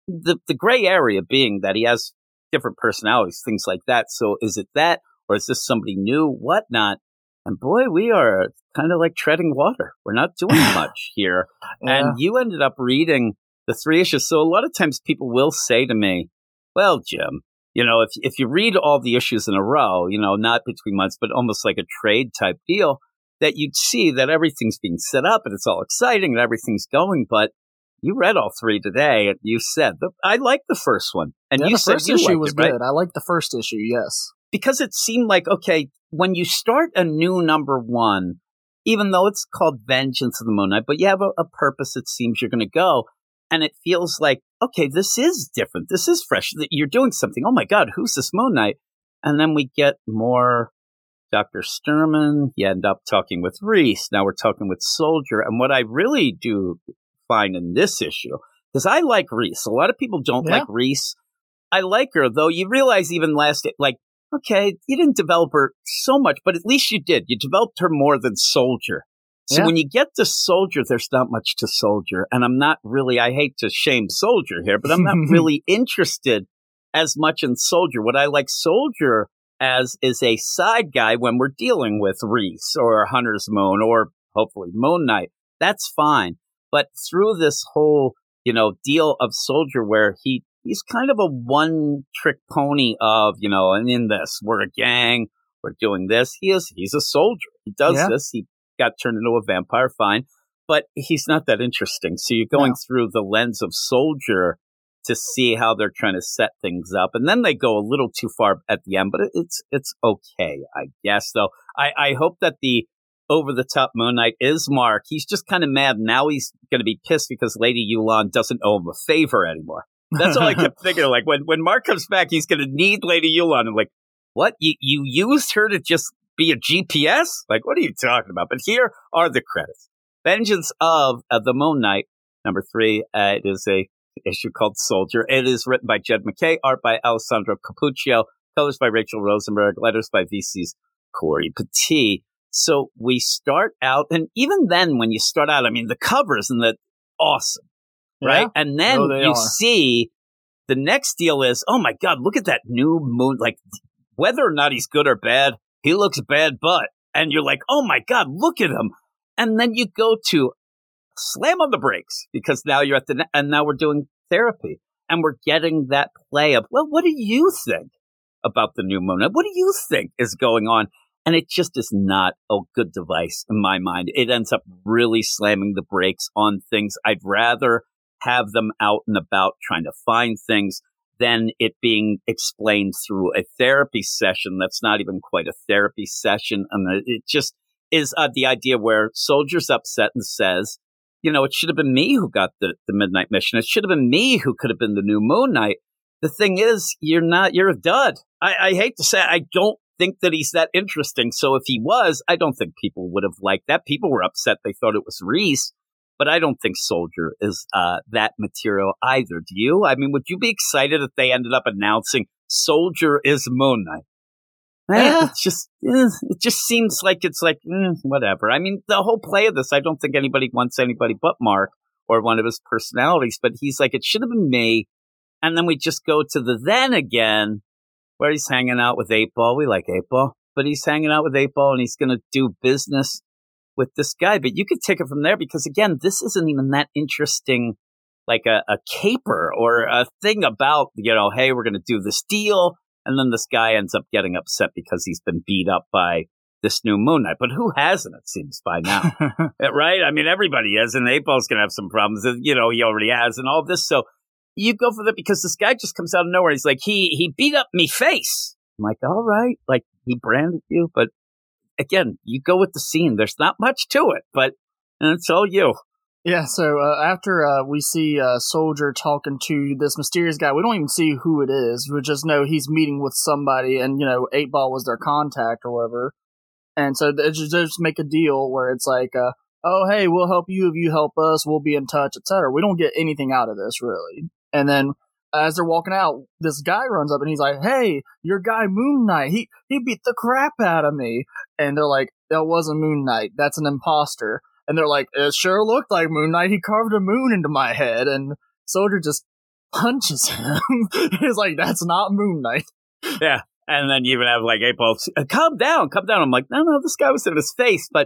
the, the gray area being that he has different personalities, things like that. So is it that, or is this somebody new, whatnot? And boy, we are kind of like treading water. We're not doing much here. Yeah. And you ended up reading the three issues. So a lot of times people will say to me, well, Jim, you know, if if you read all the issues in a row, you know, not between months, but almost like a trade type deal, that you'd see that everything's being set up and it's all exciting and everything's going. But you read all three today, and you said, I like the first one. And yeah, you the said first you issue was it, right? good. I liked the first issue, yes. Because it seemed like, okay, when you start a new number one, even though it's called Vengeance of the Moon Knight, but you have a, a purpose, it seems you're going to go. And it feels like, okay, this is different. This is fresh. You're doing something. Oh, my God, who's this Moon Knight? And then we get more Doctor Sturman. You end up talking with Reese. Now we're talking with Soldier. And what I really do find in this issue, because I like Reese. A lot of people don't yeah. like Reese. I like her, though. You realize even last, like, okay, you didn't develop her so much, but at least you did. You developed her more than Soldier. So yeah. when you get to Soldier, there's not much to Soldier. And I'm not really, I hate to shame Soldier here, but I'm not really interested as much in Soldier. What I like Soldier as is a side guy when we're dealing with Reese or Hunter's Moon or hopefully Moon Knight. That's fine. But through this whole, you know, deal of Soldier where he he's kind of a one-trick pony of, you know, and in this, we're a gang, we're doing this. He is, he's a soldier. He does yeah. this. He got turned into a vampire, fine. But he's not that interesting. So you're going no. through the lens of Soldier to see how they're trying to set things up. And then they go a little too far at the end, but it's it's okay, I guess, though. I, I hope that the over-the-top Moon Knight is Mark. He's just kind of mad. Now he's going to be pissed because Lady Yulan doesn't owe him a favor anymore. That's all I kept thinking. Like, when, when Mark comes back, he's going to need Lady Yulan. I'm like, what? You, you used her to just be a G P S? Like, what are you talking about? But here are the credits. Vengeance of uh, the Moon Knight, number three. Uh, it is a issue called Soldier. It is written by Jed MacKay, art by Alessandro Cappuccio, colors by Rachel Rosenberg, letters by V C's Corey Petit. So we start out, and even then, when you start out, I mean, the covers and the awesome. Right. Yeah. And then oh, you are. see the next deal is, oh, my God, look at that new Moon. Like, whether or not he's good or bad, he looks bad, but. And you're like, oh, my God, look at him. And then you go to slam on the brakes because now you're at the, and now we're doing therapy and we're getting that play of, well, what do you think about the new Moon? What do you think is going on? And it just is not a good device in my mind. It ends up really slamming the brakes on things. I'd rather have them out and about trying to find things than it being explained through a therapy session that's not even quite a therapy session. And it just is uh, the idea where Soldier's upset and says, you know, it should have been me who got the, the Midnight Mission. It should have been me who could have been the new Moon Knight. The thing is, you're not, you're a dud. I, I hate to say it, I don't think that he's that interesting. So if he was, I don't think people would have liked that. People were upset. They thought it was Reese. But I don't think Soldier is uh, that material either. Do you? I mean, would you be excited if they ended up announcing Soldier is Moon Knight? Yeah. It's just, eh, it just seems like it's like, mm, whatever. I mean, the whole play of this, I don't think anybody wants anybody but Mark or one of his personalities. But he's like, it should have been me. And then we just go to the then again, where he's hanging out with eight ball. We like eight ball. But he's hanging out with eight ball and he's going to do business with this guy. But you could take it from there because, again, this isn't even that interesting, like a, a caper or a thing about, you know, hey, we're going to do this deal. And then this guy ends up getting upset because he's been beat up by this new Moon Knight. But who hasn't, it seems, by now? Right? I mean, everybody is. And eight ball's going to have some problems. You know, he already has and all this. So you go for that because this guy just comes out of nowhere. He's like, he, he beat up me face. I'm like, all right. Like, he branded you, but again, you go with the scene. There's not much to it, but and it's all you. Yeah, so uh, after uh, we see uh, Soldier talking to this mysterious guy, we don't even see who it is. We just know he's meeting with somebody, and, you know, eight ball was their contact or whatever. And so they just, they just make a deal where it's like, uh, oh, hey, we'll help you if you help us. We'll be in touch, et cetera. We don't get anything out of this, really. And then as they're walking out, this guy runs up and he's like, hey, your guy Moon Knight, he, he beat the crap out of me. And they're like, that wasn't Moon Knight. That's an imposter. And they're like, it sure looked like Moon Knight. He carved a moon into my head. And Soldier just punches him. He's like, that's not Moon Knight. Yeah. And then you even have like April, calm down, calm down. I'm like, no, no, this guy was in his face. But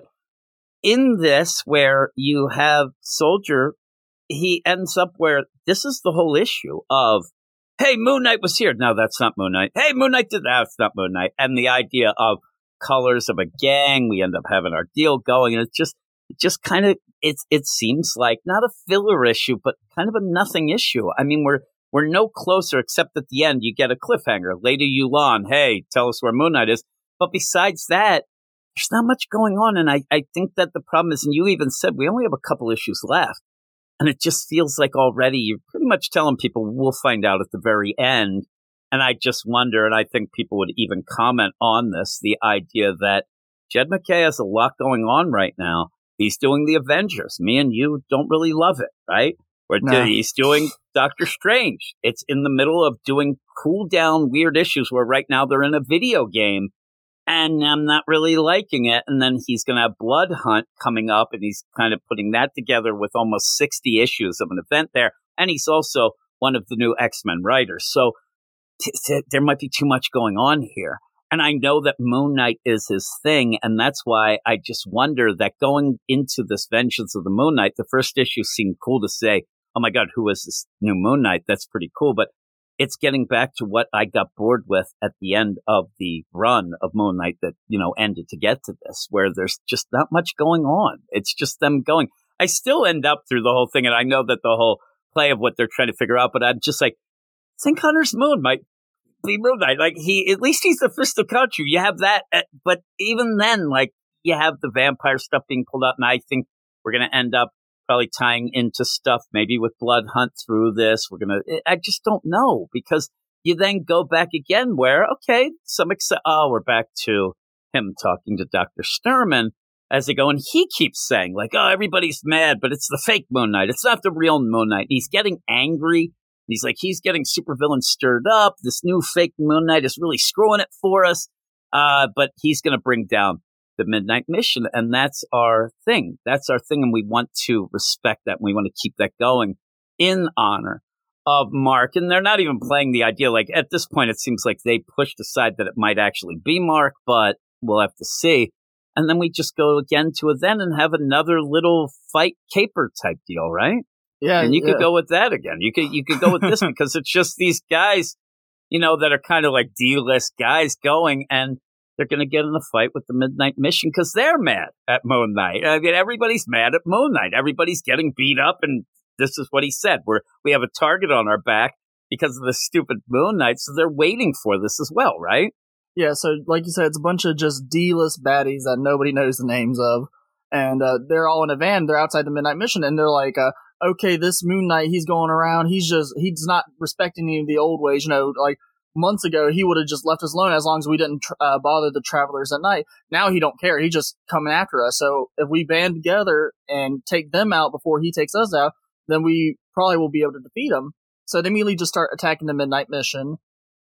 in this, where you have Soldier, he ends up where this is the whole issue of, hey, Moon Knight was here. No, that's not Moon Knight. Hey, Moon Knight did that. It's not Moon Knight. And the idea of colors of a gang, we end up having our deal going. And it's just, it just kind of, it's, it seems like not a filler issue, but kind of a nothing issue. I mean, we're, We're no closer, except at the end, you get a cliffhanger. Lady Yulan, hey, tell us where Moon Knight is. But besides that, there's not much going on. And I, I think that the problem is, and you even said, we only have a couple issues left. And it just feels like already you're pretty much telling people we'll find out at the very end. And I just wonder, and I think people would even comment on this, the idea that Jed MacKay has a lot going on right now. He's doing the Avengers. Me and you don't really love it, right? Or No. he's doing Doctor Strange. It's in the middle of doing cool down weird issues where right now they're in a video game and I'm not really liking it. And then he's going to have Blood Hunt coming up and he's kind of putting that together with almost sixty issues of an event there. And he's also one of the new X-Men writers. So t- t- there might be too much going on here. And I know that Moon Knight is his thing. And that's why I just wonder that going into this Vengeance of the Moon Knight, the first issue seemed cool to say, oh my God, who is this new Moon Knight? That's pretty cool. But it's getting back to what I got bored with at the end of the run of Moon Knight that, you know, ended to get to this, where there's just not much going on. It's just them going. I still end up through the whole thing, and I know that the whole play of what they're trying to figure out, but I'm just like, I think Hunter's Moon might be Moon Knight. Like, he, at least he's the fist of country. You have that, but even then, like, you have the vampire stuff being pulled out, and I think we're going to end up probably tying into stuff maybe with Blood Hunt through this. We're going to, I just don't know, because you then go back again where, okay, some, ex- oh, we're back to him talking to Doctor Sturman as they go. And he keeps saying like, oh, everybody's mad, but it's the fake Moon Knight. It's not the real Moon Knight. He's getting angry. He's like, he's getting supervillain stirred up. This new fake Moon Knight is really screwing it for us. Uh, but he's going to bring down the Midnight Mission, and that's our thing. That's our thing, and we want to respect that, and we want to keep that going in honor of Mark. And they're not even playing the idea. Like, at this point, it seems like they pushed aside that it might actually be Mark, but we'll have to see. And then we just go again to a then and have another little fight caper type deal, right? Yeah, and you yeah. could go with that again. You could you could go with this because it's just these guys, you know, that are kind of like D-list guys going, and they're going to get in a fight with the Midnight Mission because they're mad at Moon Knight. I mean, everybody's mad at Moon Knight. Everybody's getting beat up, and this is what he said. We're, we have a target on our back because of the stupid Moon Knight, so they're waiting for this as well, right? Yeah, so like you said, it's a bunch of just D-list baddies that nobody knows the names of, and uh, they're all in a van. They're outside the Midnight Mission, and they're like, uh, okay, this Moon Knight, he's going around. He's just, he's not respecting any of the old ways, you know, like, months ago, he would have just left us alone as long as we didn't tr- uh, bother the travelers at night. Now he don't care. He's just coming after us. So if we band together and take them out before he takes us out, then we probably will be able to defeat him. So they immediately just start attacking the Midnight Mission.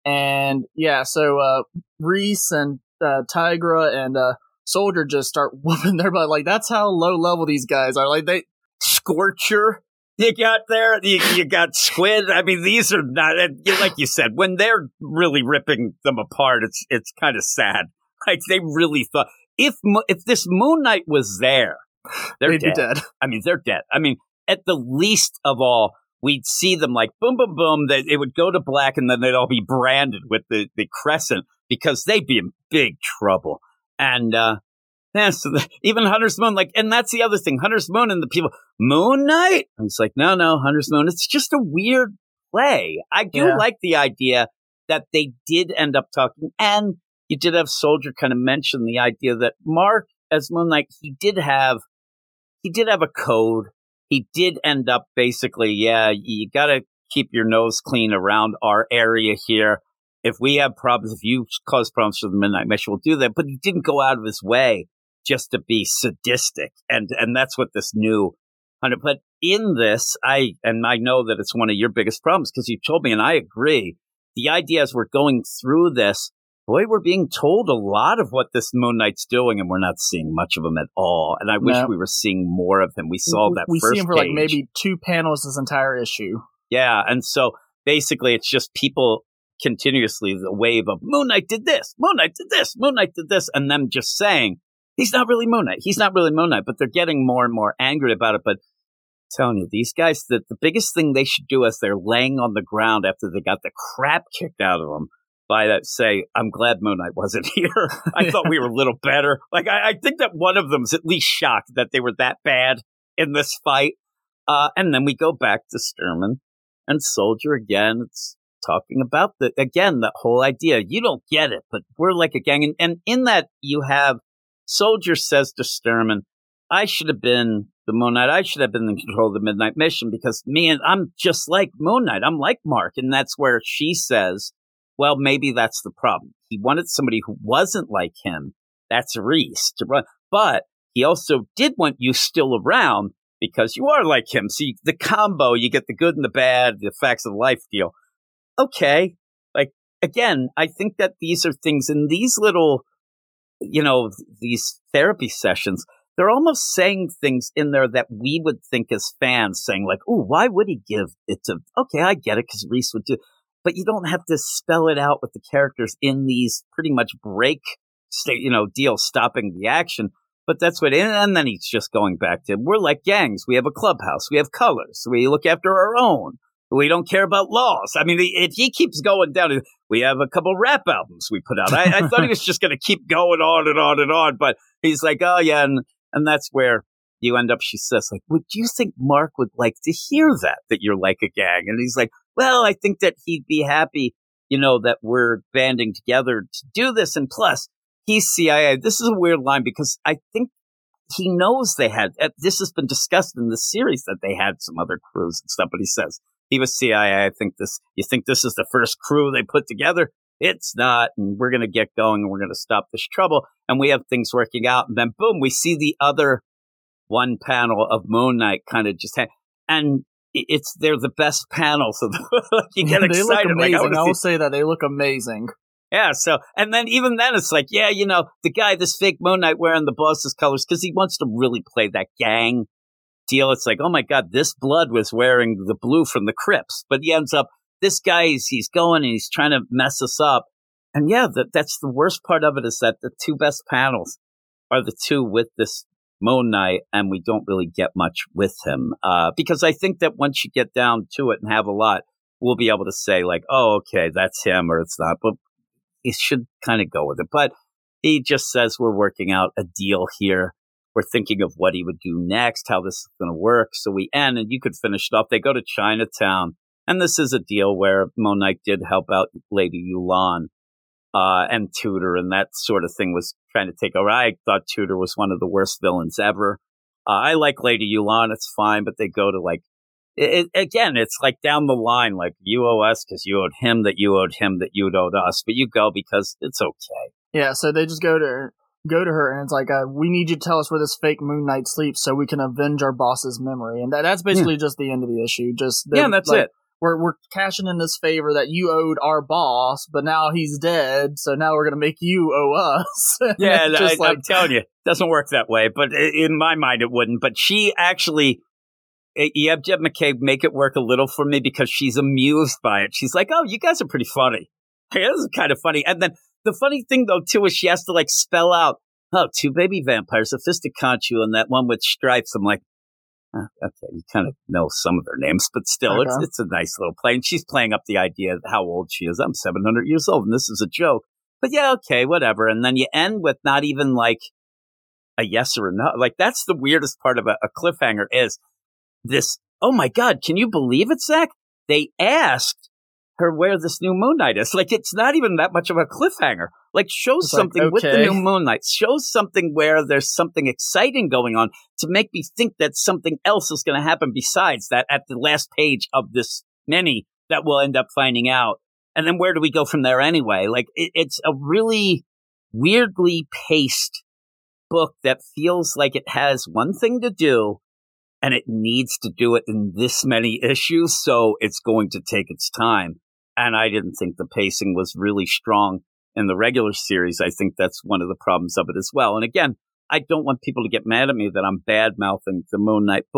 And yeah, so uh, Reese and uh, Tigra and uh, Soldier just start whooping their butt. Like, that's how low level these guys are. Like, they Scorcher. You got there, you, you got Squid. I mean, these are not, like you said, when they're really ripping them apart, it's it's kind of sad. Like, they really thought, if if this Moon Knight was there, they're they'd dead. be dead. I mean, they're dead. I mean, at the least of all, we'd see them like, boom, boom, boom, they, it would go to black, and then they'd all be branded with the, the crescent, because they'd be in big trouble. And, uh, yeah, so the, even Hunter's Moon, like, and that's the other thing, Hunter's Moon and the people, Moon Knight? And he's like, no, no, Hunter's Moon. It's just a weird play. I do Yeah. like the idea that they did end up talking, and you did have Soldier kind of mention the idea that Mark, as Moon Knight, he did have, he did have a code. He did end up basically, yeah, you got to keep your nose clean around our area here. If we have problems, if you cause problems for the Midnight Mission, we'll do that. But he didn't go out of his way just to be sadistic. And and that's what this new Hunter. But in this, I, and I know that it's one of your biggest problems because you told me, and I agree, the idea as we're going through this, boy, we're being told a lot of what this Moon Knight's doing, and we're not seeing much of him at all. And I wish No. we were seeing more of him. We saw that we first see him for page. like maybe two panels this entire issue. Yeah, and so basically it's just people continuously the wave of Moon Knight did this, Moon Knight did this, Moon Knight did this, and them just saying he's not really Moon Knight, he's not really Moon Knight, but they're getting more and more angry about it. But I'm telling you, these guys, the, the biggest thing they should do as they're laying on the ground after they got the crap kicked out of them by that, say, I'm glad Moon Knight wasn't here. I yeah. thought we were a little better. Like, I, I think that one of them's at least shocked that they were that bad in this fight. Uh, and then we go back to Sturman and Soldier again. It's talking about the, again, that whole idea. You don't get it, but we're like a gang. And, and in that, you have Soldier says to Sturman, I should have been the Moon Knight. I should have been in control of the Midnight Mission because me and I'm just like Moon Knight. I'm like Mark. And that's where she says, well, maybe that's the problem. He wanted somebody who wasn't like him. That's Reese to run. But he also did want you still around because you are like him. See, the combo, you get the good and the bad, the facts of life deal. Okay. Like, again, I think that these are things in these little, you know, these therapy sessions, they're almost saying things in there that we would think as fans saying like, oh, why would he give it to, okay, I get it because Reese would do, but you don't have to spell it out with the characters in these pretty much break state, you know, deals stopping the action. But that's what, and then he's just going back to, we're like gangs. We have a clubhouse. We have colors. We look after our own. We don't care about laws. I mean, if he keeps going down, we have a couple rap albums we put out. I, I thought he was just going to keep going on and on and on, but he's like, oh yeah. And, and that's where you end up, she says, like, would you think Mark would like to hear that, that you're like a gang? And he's like, well, I think that he'd be happy, you know, that we're banding together to do this. And plus, he's C I A. This is a weird line because I think he knows they had, this has been discussed in the series that they had some other crews and stuff, but he says he was C I A. I think this, you think this is the first crew they put together? It's not. And we're going to get going and we're going to stop this trouble. And we have things working out. And then boom, we see the other one panel of Moon Knight kind of just, ha- and it's, they're the best panels of the, like you get they excited. Look amazing. Like, I, I will say that they look amazing. Yeah, so, and then even then it's like, yeah, you know, the guy, this fake Moon Knight wearing the boss's colors, because he wants to really play that gang deal. It's like, oh my God, this blood was wearing the blue from the Crips. But he ends up, this guy, he's, he's going and he's trying to mess us up. And yeah, that, that's the worst part of it is that the two best panels are the two with this Moon Knight, and we don't really get much with him. Uh, because I think that once you get down to it and have a lot, we'll be able to say like, oh, okay, that's him or it's not. But he should kind of go with it. But he just says we're working out a deal here. We're thinking of what he would do next, how this is going to work. So we end, and you could finish it off. They go to Chinatown, and this is a deal where Moon Knight did help out Lady Yulan uh, and Tudor, and that sort of thing was trying to take over. I thought Tudor was one of the worst villains ever. Uh, I like Lady Yulan. It's fine, but they go to like, It, it, again, it's like down the line, like you owe us because you owed him, that you owed him, that you owed us, but you go because it's okay. Yeah, so they just go to go to her, and it's like, uh, we need you to tell us where this fake Moon Knight sleeps so we can avenge our boss's memory. And that, that's basically yeah. just the end of the issue. Just Yeah, that's like, it. We're, we're cashing in this favor that you owed our boss, but now he's dead, so now we're going to make you owe us. Yeah, just I, like, I'm telling you, it doesn't work that way, but in my mind it wouldn't. But she actually... You have Jed McKay make it work a little for me because she's amused by it. She's like, oh, you guys are pretty funny. Hey, this is kind of funny. And then the funny thing, though, too, is she has to, like, spell out, oh, two baby vampires, a Fist of Khonshu, and that one with stripes. I'm like, oh, okay, you kind of know some of their names, but still, okay. it's it's a nice little play. And she's playing up the idea of how old she is. I'm seven hundred years old, and this is a joke. But yeah, okay, whatever. And then you end with not even, like, a yes or a no. Like, that's the weirdest part of a, a cliffhanger is, this, oh my God, can you believe it, Zach? They asked her where this new Moon Knight is. Like, it's not even that much of a cliffhanger. Like, show it's something like, okay. with the new Moon Knight. Show something where there's something exciting going on to make me think that something else is going to happen besides that at the last page of this mini that we'll end up finding out. And then where do we go from there anyway? Like, it, it's a really weirdly paced book that feels like it has one thing to do, and it needs to do it in this many issues, so it's going to take its time. And I didn't think the pacing was really strong in the regular series. I think that's one of the problems of it as well. And again, I don't want people to get mad at me that I'm bad-mouthing the Moon Knight book.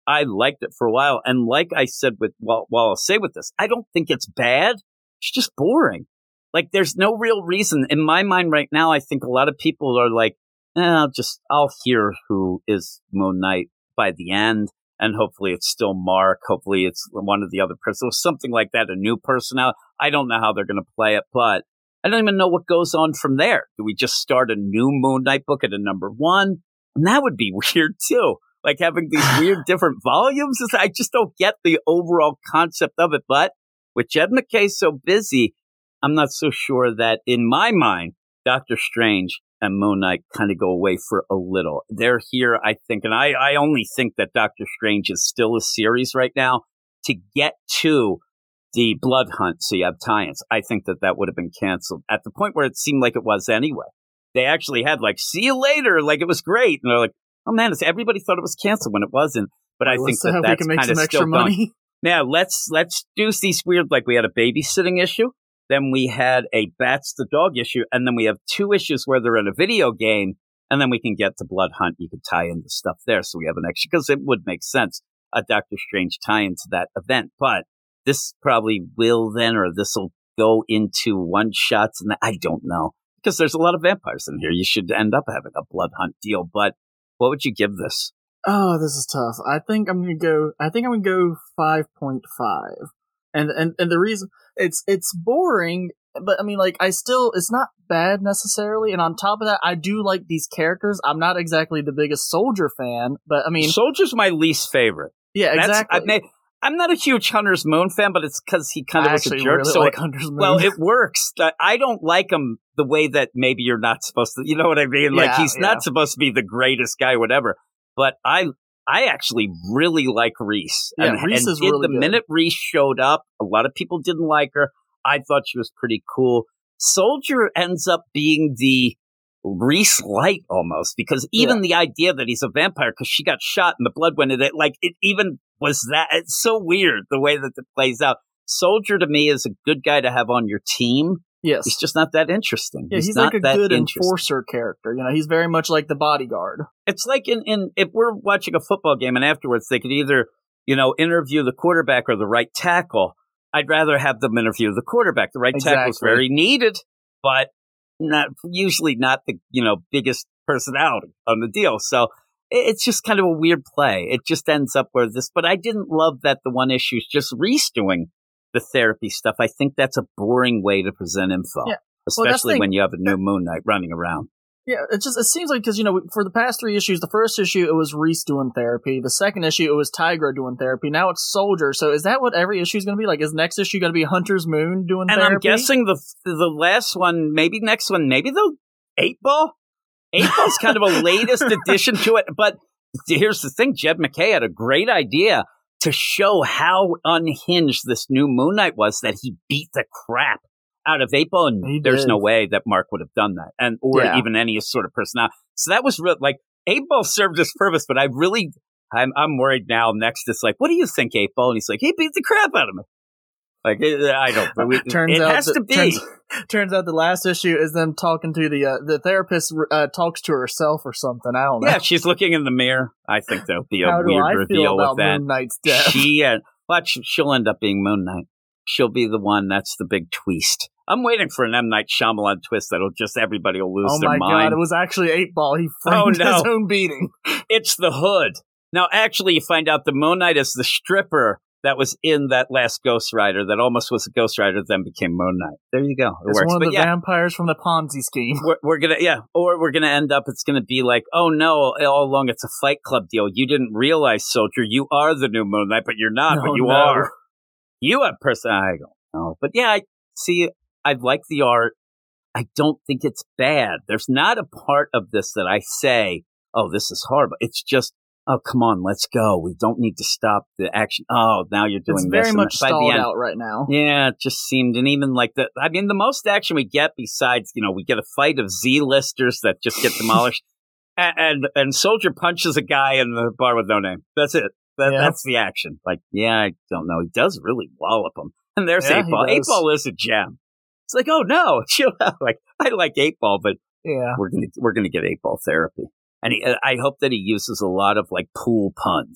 I liked it for a while. And like I said, with while, while I'll say with this, I don't think it's bad. It's just boring. Like, there's no real reason. In my mind right now, I think a lot of people are like, eh, I'll just, I'll hear who is Moon Knight by the end. And hopefully it's still Mark. Hopefully it's one of the other persons, something like that, a new person out. I don't know how they're going to play it, but I don't even know what goes on from there. Do we just start a new Moon Knight book at a number one? And that would be weird too. Like having these weird different volumes. I just don't get the overall concept of it. But with Jed MacKay so busy, I'm not so sure that in my mind, Doctor Strange and Moon Knight kind of go away for a little. They're here, I think, and I, I only think that Doctor Strange is still a series right now to get to the Blood Hunt, so you have tie-ins. I think that that would have been canceled at the point where it seemed like it was anyway. They actually had like, see you later, like it was great. And they're like, oh man, it's, everybody thought it was canceled when it wasn't. But I think that that's kind of still going. Now, let's, let's do these weird, like we had a babysitting issue. Then we had a Bats the Dog issue, and then we have two issues where they're in a video game, and then we can get to Blood Hunt. You could tie in the stuff there, so we have an extra, because it would make sense, a Doctor Strange tie into that event. But this probably will then, or this will go into one-shots, and I don't know, because there's a lot of vampires in here. You should end up having a Blood Hunt deal, but what would you give this? Oh, this is tough. I think I'm going to go, I think I'm going to go five point five. And, and and the reason it's it's boring, but I mean, like, I still, it's not bad necessarily. And on top of that, I do like these characters. I'm not exactly the biggest Soldier fan, but I mean, Soldier's my least favorite. Yeah, That's, exactly. I may, I'm not a huge Hunter's Moon fan, but it's because he kind of I was a actually jerk. really So like it, Hunter's Moon. well, it works. I don't like him the way that maybe you're not supposed to. You know what I mean? Like, Yeah, he's yeah. not supposed to be the greatest guy, whatever. But I. I actually really like Reese. Yeah, and, Reese and is did really the good. minute Reese showed up, a lot of people didn't like her. I thought she was pretty cool. Soldier ends up being the Reese light almost, because even Yeah. the idea that he's a vampire because she got shot and the blood went in it, like it even was that. It's so weird the way that it plays out. Soldier to me is a good guy to have on your team. Yes. He's just not that interesting. Yeah, he's, not like a that good interesting. enforcer character. You know, he's very much like the bodyguard. It's like in, in if we're watching a football game and afterwards they could either, you know, interview the quarterback or the right tackle. I'd rather have them interview the quarterback. The right tackle is Exactly. very needed, but not usually not the, you know, biggest personality on the deal. So it, it's just kind of a weird play. It just ends up where this, but I didn't love that the one issue is just Reese doing the therapy stuff. I think that's a boring way to present info, Yeah. Well, that's the especially thing. when you have a new Moon Knight running around. Yeah, it just it seems like, because, you know, for the past three issues, the first issue it was Reese doing therapy, the second issue it was Tigra doing therapy, now it's Soldier. So is that what every issue is going to be? Like, is next issue going to be Hunter's Moon doing And therapy? I'm guessing the the last one, maybe next one, maybe the Eight Ball. Eight Ball's kind of a latest addition to it. But here's the thing: Jed MacKay had a great idea to show how unhinged this new Moon Knight was. That he beat the crap out of Eight Ball, and He there's did. no way that Mark would have done that, and or Yeah. even any sort of personality. So that was real. Like Eight Ball served his purpose, but I really, I'm I'm worried now. Next, it's like, what do you think, Eight Ball? And he's like, he beat the crap out of me. Like I don't. We, turns it out has that, to be. Turns, turns out the last issue is them talking to the uh, the therapist uh, talks to herself or something. I don't know. Yeah, she's looking in the mirror. I think there'll be a How do weird I reveal feel about with that. Moon Knight's death? She, uh, watch, she'll end up being Moon Knight. She'll be the one. That's the big twist. I'm waiting for an M. Night Shyamalan twist that'll just everybody will lose oh their my mind. god, it was actually Eight Ball. He Oh, framed no. his own beating. It's the Hood. Now, actually, you find out the Moon Knight is the stripper that was in that last Ghost Rider that almost was a Ghost Rider, then became Moon Knight. There you go. It It's works. one of But the yeah, vampires from the Ponzi scheme. we're, we're gonna, yeah, or we're gonna end up. It's gonna be like, oh no, all along it's a Fight Club deal. You didn't realize, Soldier, you are the new Moon Knight, but you're not. but Oh, you no. are. You have person. I don't know, but yeah, I see. I like the art. I don't think it's bad. There's not a part of this that I say, oh, this is horrible. It's just, oh, come on, let's go. We don't need to stop the action. Oh, now you're doing It's this. very and much by the stalled end- out right now. Yeah, it just seemed, and even like the, I mean, the most action we get besides, you know, we get a fight of Z-listers that just get demolished, and, and and Soldier punches a guy in the bar with no name. That's it. That, Yeah. That's the action. Like, yeah, I don't know. He does really wallop him. And there's Yeah, Eight he Ball. Eight does. Ball is a gem. It's like, oh no, chill out. Like, I like Eight Ball, but Yeah. we're gonna we're gonna get Eight Ball therapy. And he, I hope that he uses a lot of like pool puns.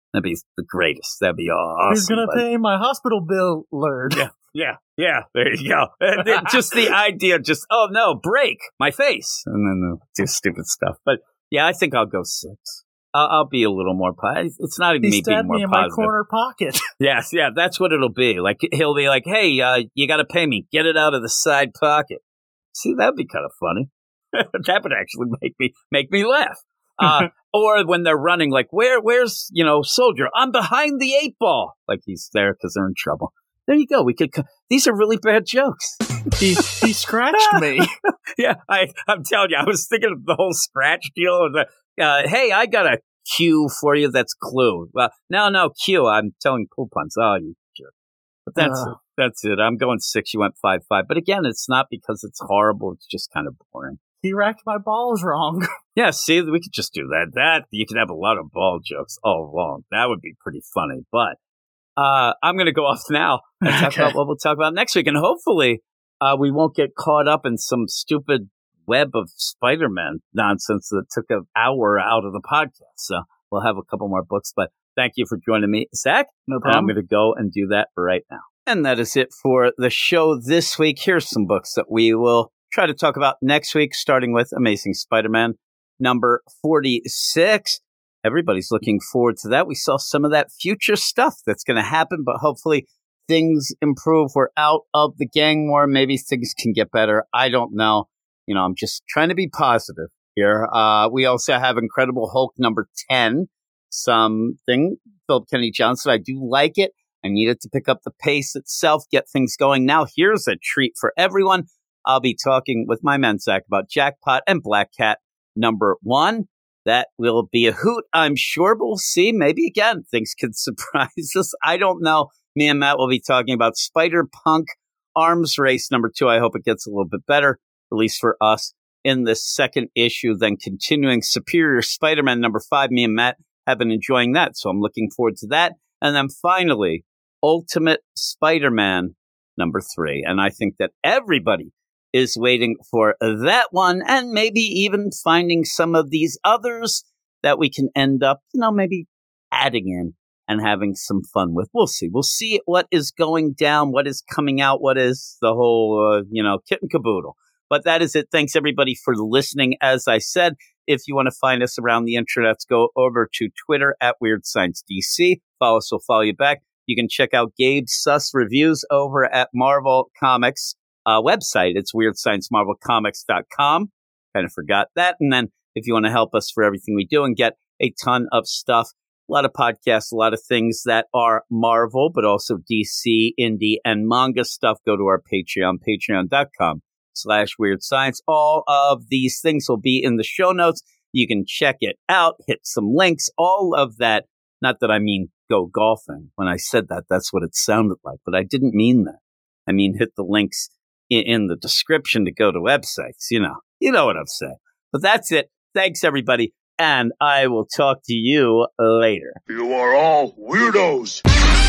That'd be the greatest. That'd be awesome. Who's gonna but... pay my hospital bill, Lord? Yeah, yeah, yeah. There you go. Just the idea, just, oh no, break my face. And then uh, do stupid stuff. But yeah, I think I'll go six. I'll, I'll be a little more positive. It's not even he me being more me in positive. my corner pocket. Yes, yeah, that's what it'll be. Like, he'll be like, hey, uh, you got to pay me. Get it out of the side pocket. See, that'd be kind of funny. That would actually make me make me laugh. Uh, or when they're running, like, where, where's, you know, Soldier? I'm behind the eight ball. Like, he's there because they're in trouble. There you go. We could. Co- These are really bad jokes. he he scratched me. Yeah, I, I'm telling you, I was thinking of the whole scratch deal. And the, uh, hey, I got a cue for you. That's Clue. Well, no, no, Q. I'm telling pool puns. Oh, you jerk. But that's uh. it. That's it. I'm going six. You went five five. But again, it's not because it's horrible. It's just kind of boring. He racked my balls wrong. Yeah, see, we could just do that. That you could have a lot of ball jokes all along. That would be pretty funny. But uh, I'm going to go off now and talk okay. about what we'll talk about next week. And hopefully uh, we won't get caught up in some stupid web of Spider-Man nonsense that took an hour out of the podcast. So we'll have a couple more books. But thank you for joining me, Zach. No problem. I'm going to go and do that right now. And that is it for the show this week. Here's some books that we will try to talk about next week, starting with Amazing Spider-Man number forty-six. Everybody's looking forward to that. We saw some of that future stuff that's going to happen, but hopefully things improve. We're out of the gang war. Maybe things can get better. I don't know. You know, I'm just trying to be positive here. Uh, we also have Incredible Hulk number ten, something, Philip Kennedy Johnson. I do like it. I needed to pick up the pace itself, get things going. Now here's a treat for everyone. I'll be talking with my man, Zach, about Jackpot and Black Cat number one. That will be a hoot, I'm sure, but we'll see. Maybe, again, things could surprise us. I don't know. Me and Matt will be talking about Spider-Punk Arms Race number two. I hope it gets a little bit better, at least for us, in this second issue. Then continuing Superior Spider-Man number five. Me and Matt have been enjoying that, so I'm looking forward to that. And then finally, Ultimate Spider-Man number three. And I think that everybody is waiting for that one, and maybe even finding some of these others that we can end up, you know, maybe adding in and having some fun with. We'll see. We'll see what is going down, what is coming out, what is the whole, uh, you know, kit and caboodle. But that is it. Thanks, everybody, for listening. As I said, if you want to find us around the internet, go over to Twitter at Weird Science D C. Follow us, we'll follow you back. You can check out Gabe's Sus Reviews over at Marvel Comics. Uh, website. It's weird science marvel comics dot com. Kind of forgot that. And then if you want to help us for everything we do and get a ton of stuff, a lot of podcasts, a lot of things that are Marvel, but also D C, indie, and manga stuff, go to our Patreon, patreon.com slash weird science. All of these things will be in the show notes. You can check it out, hit some links, all of that. Not that I mean go golfing. When I said that, that's what it sounded like, but I didn't mean that. I mean, hit the links in the description to go to websites. You know, you know what I'm saying. But that's it. Thanks, everybody. And I will talk to you later. You are all weirdos.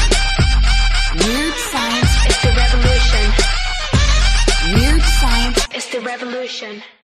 Weird science is the revolution. Weird science is the revolution.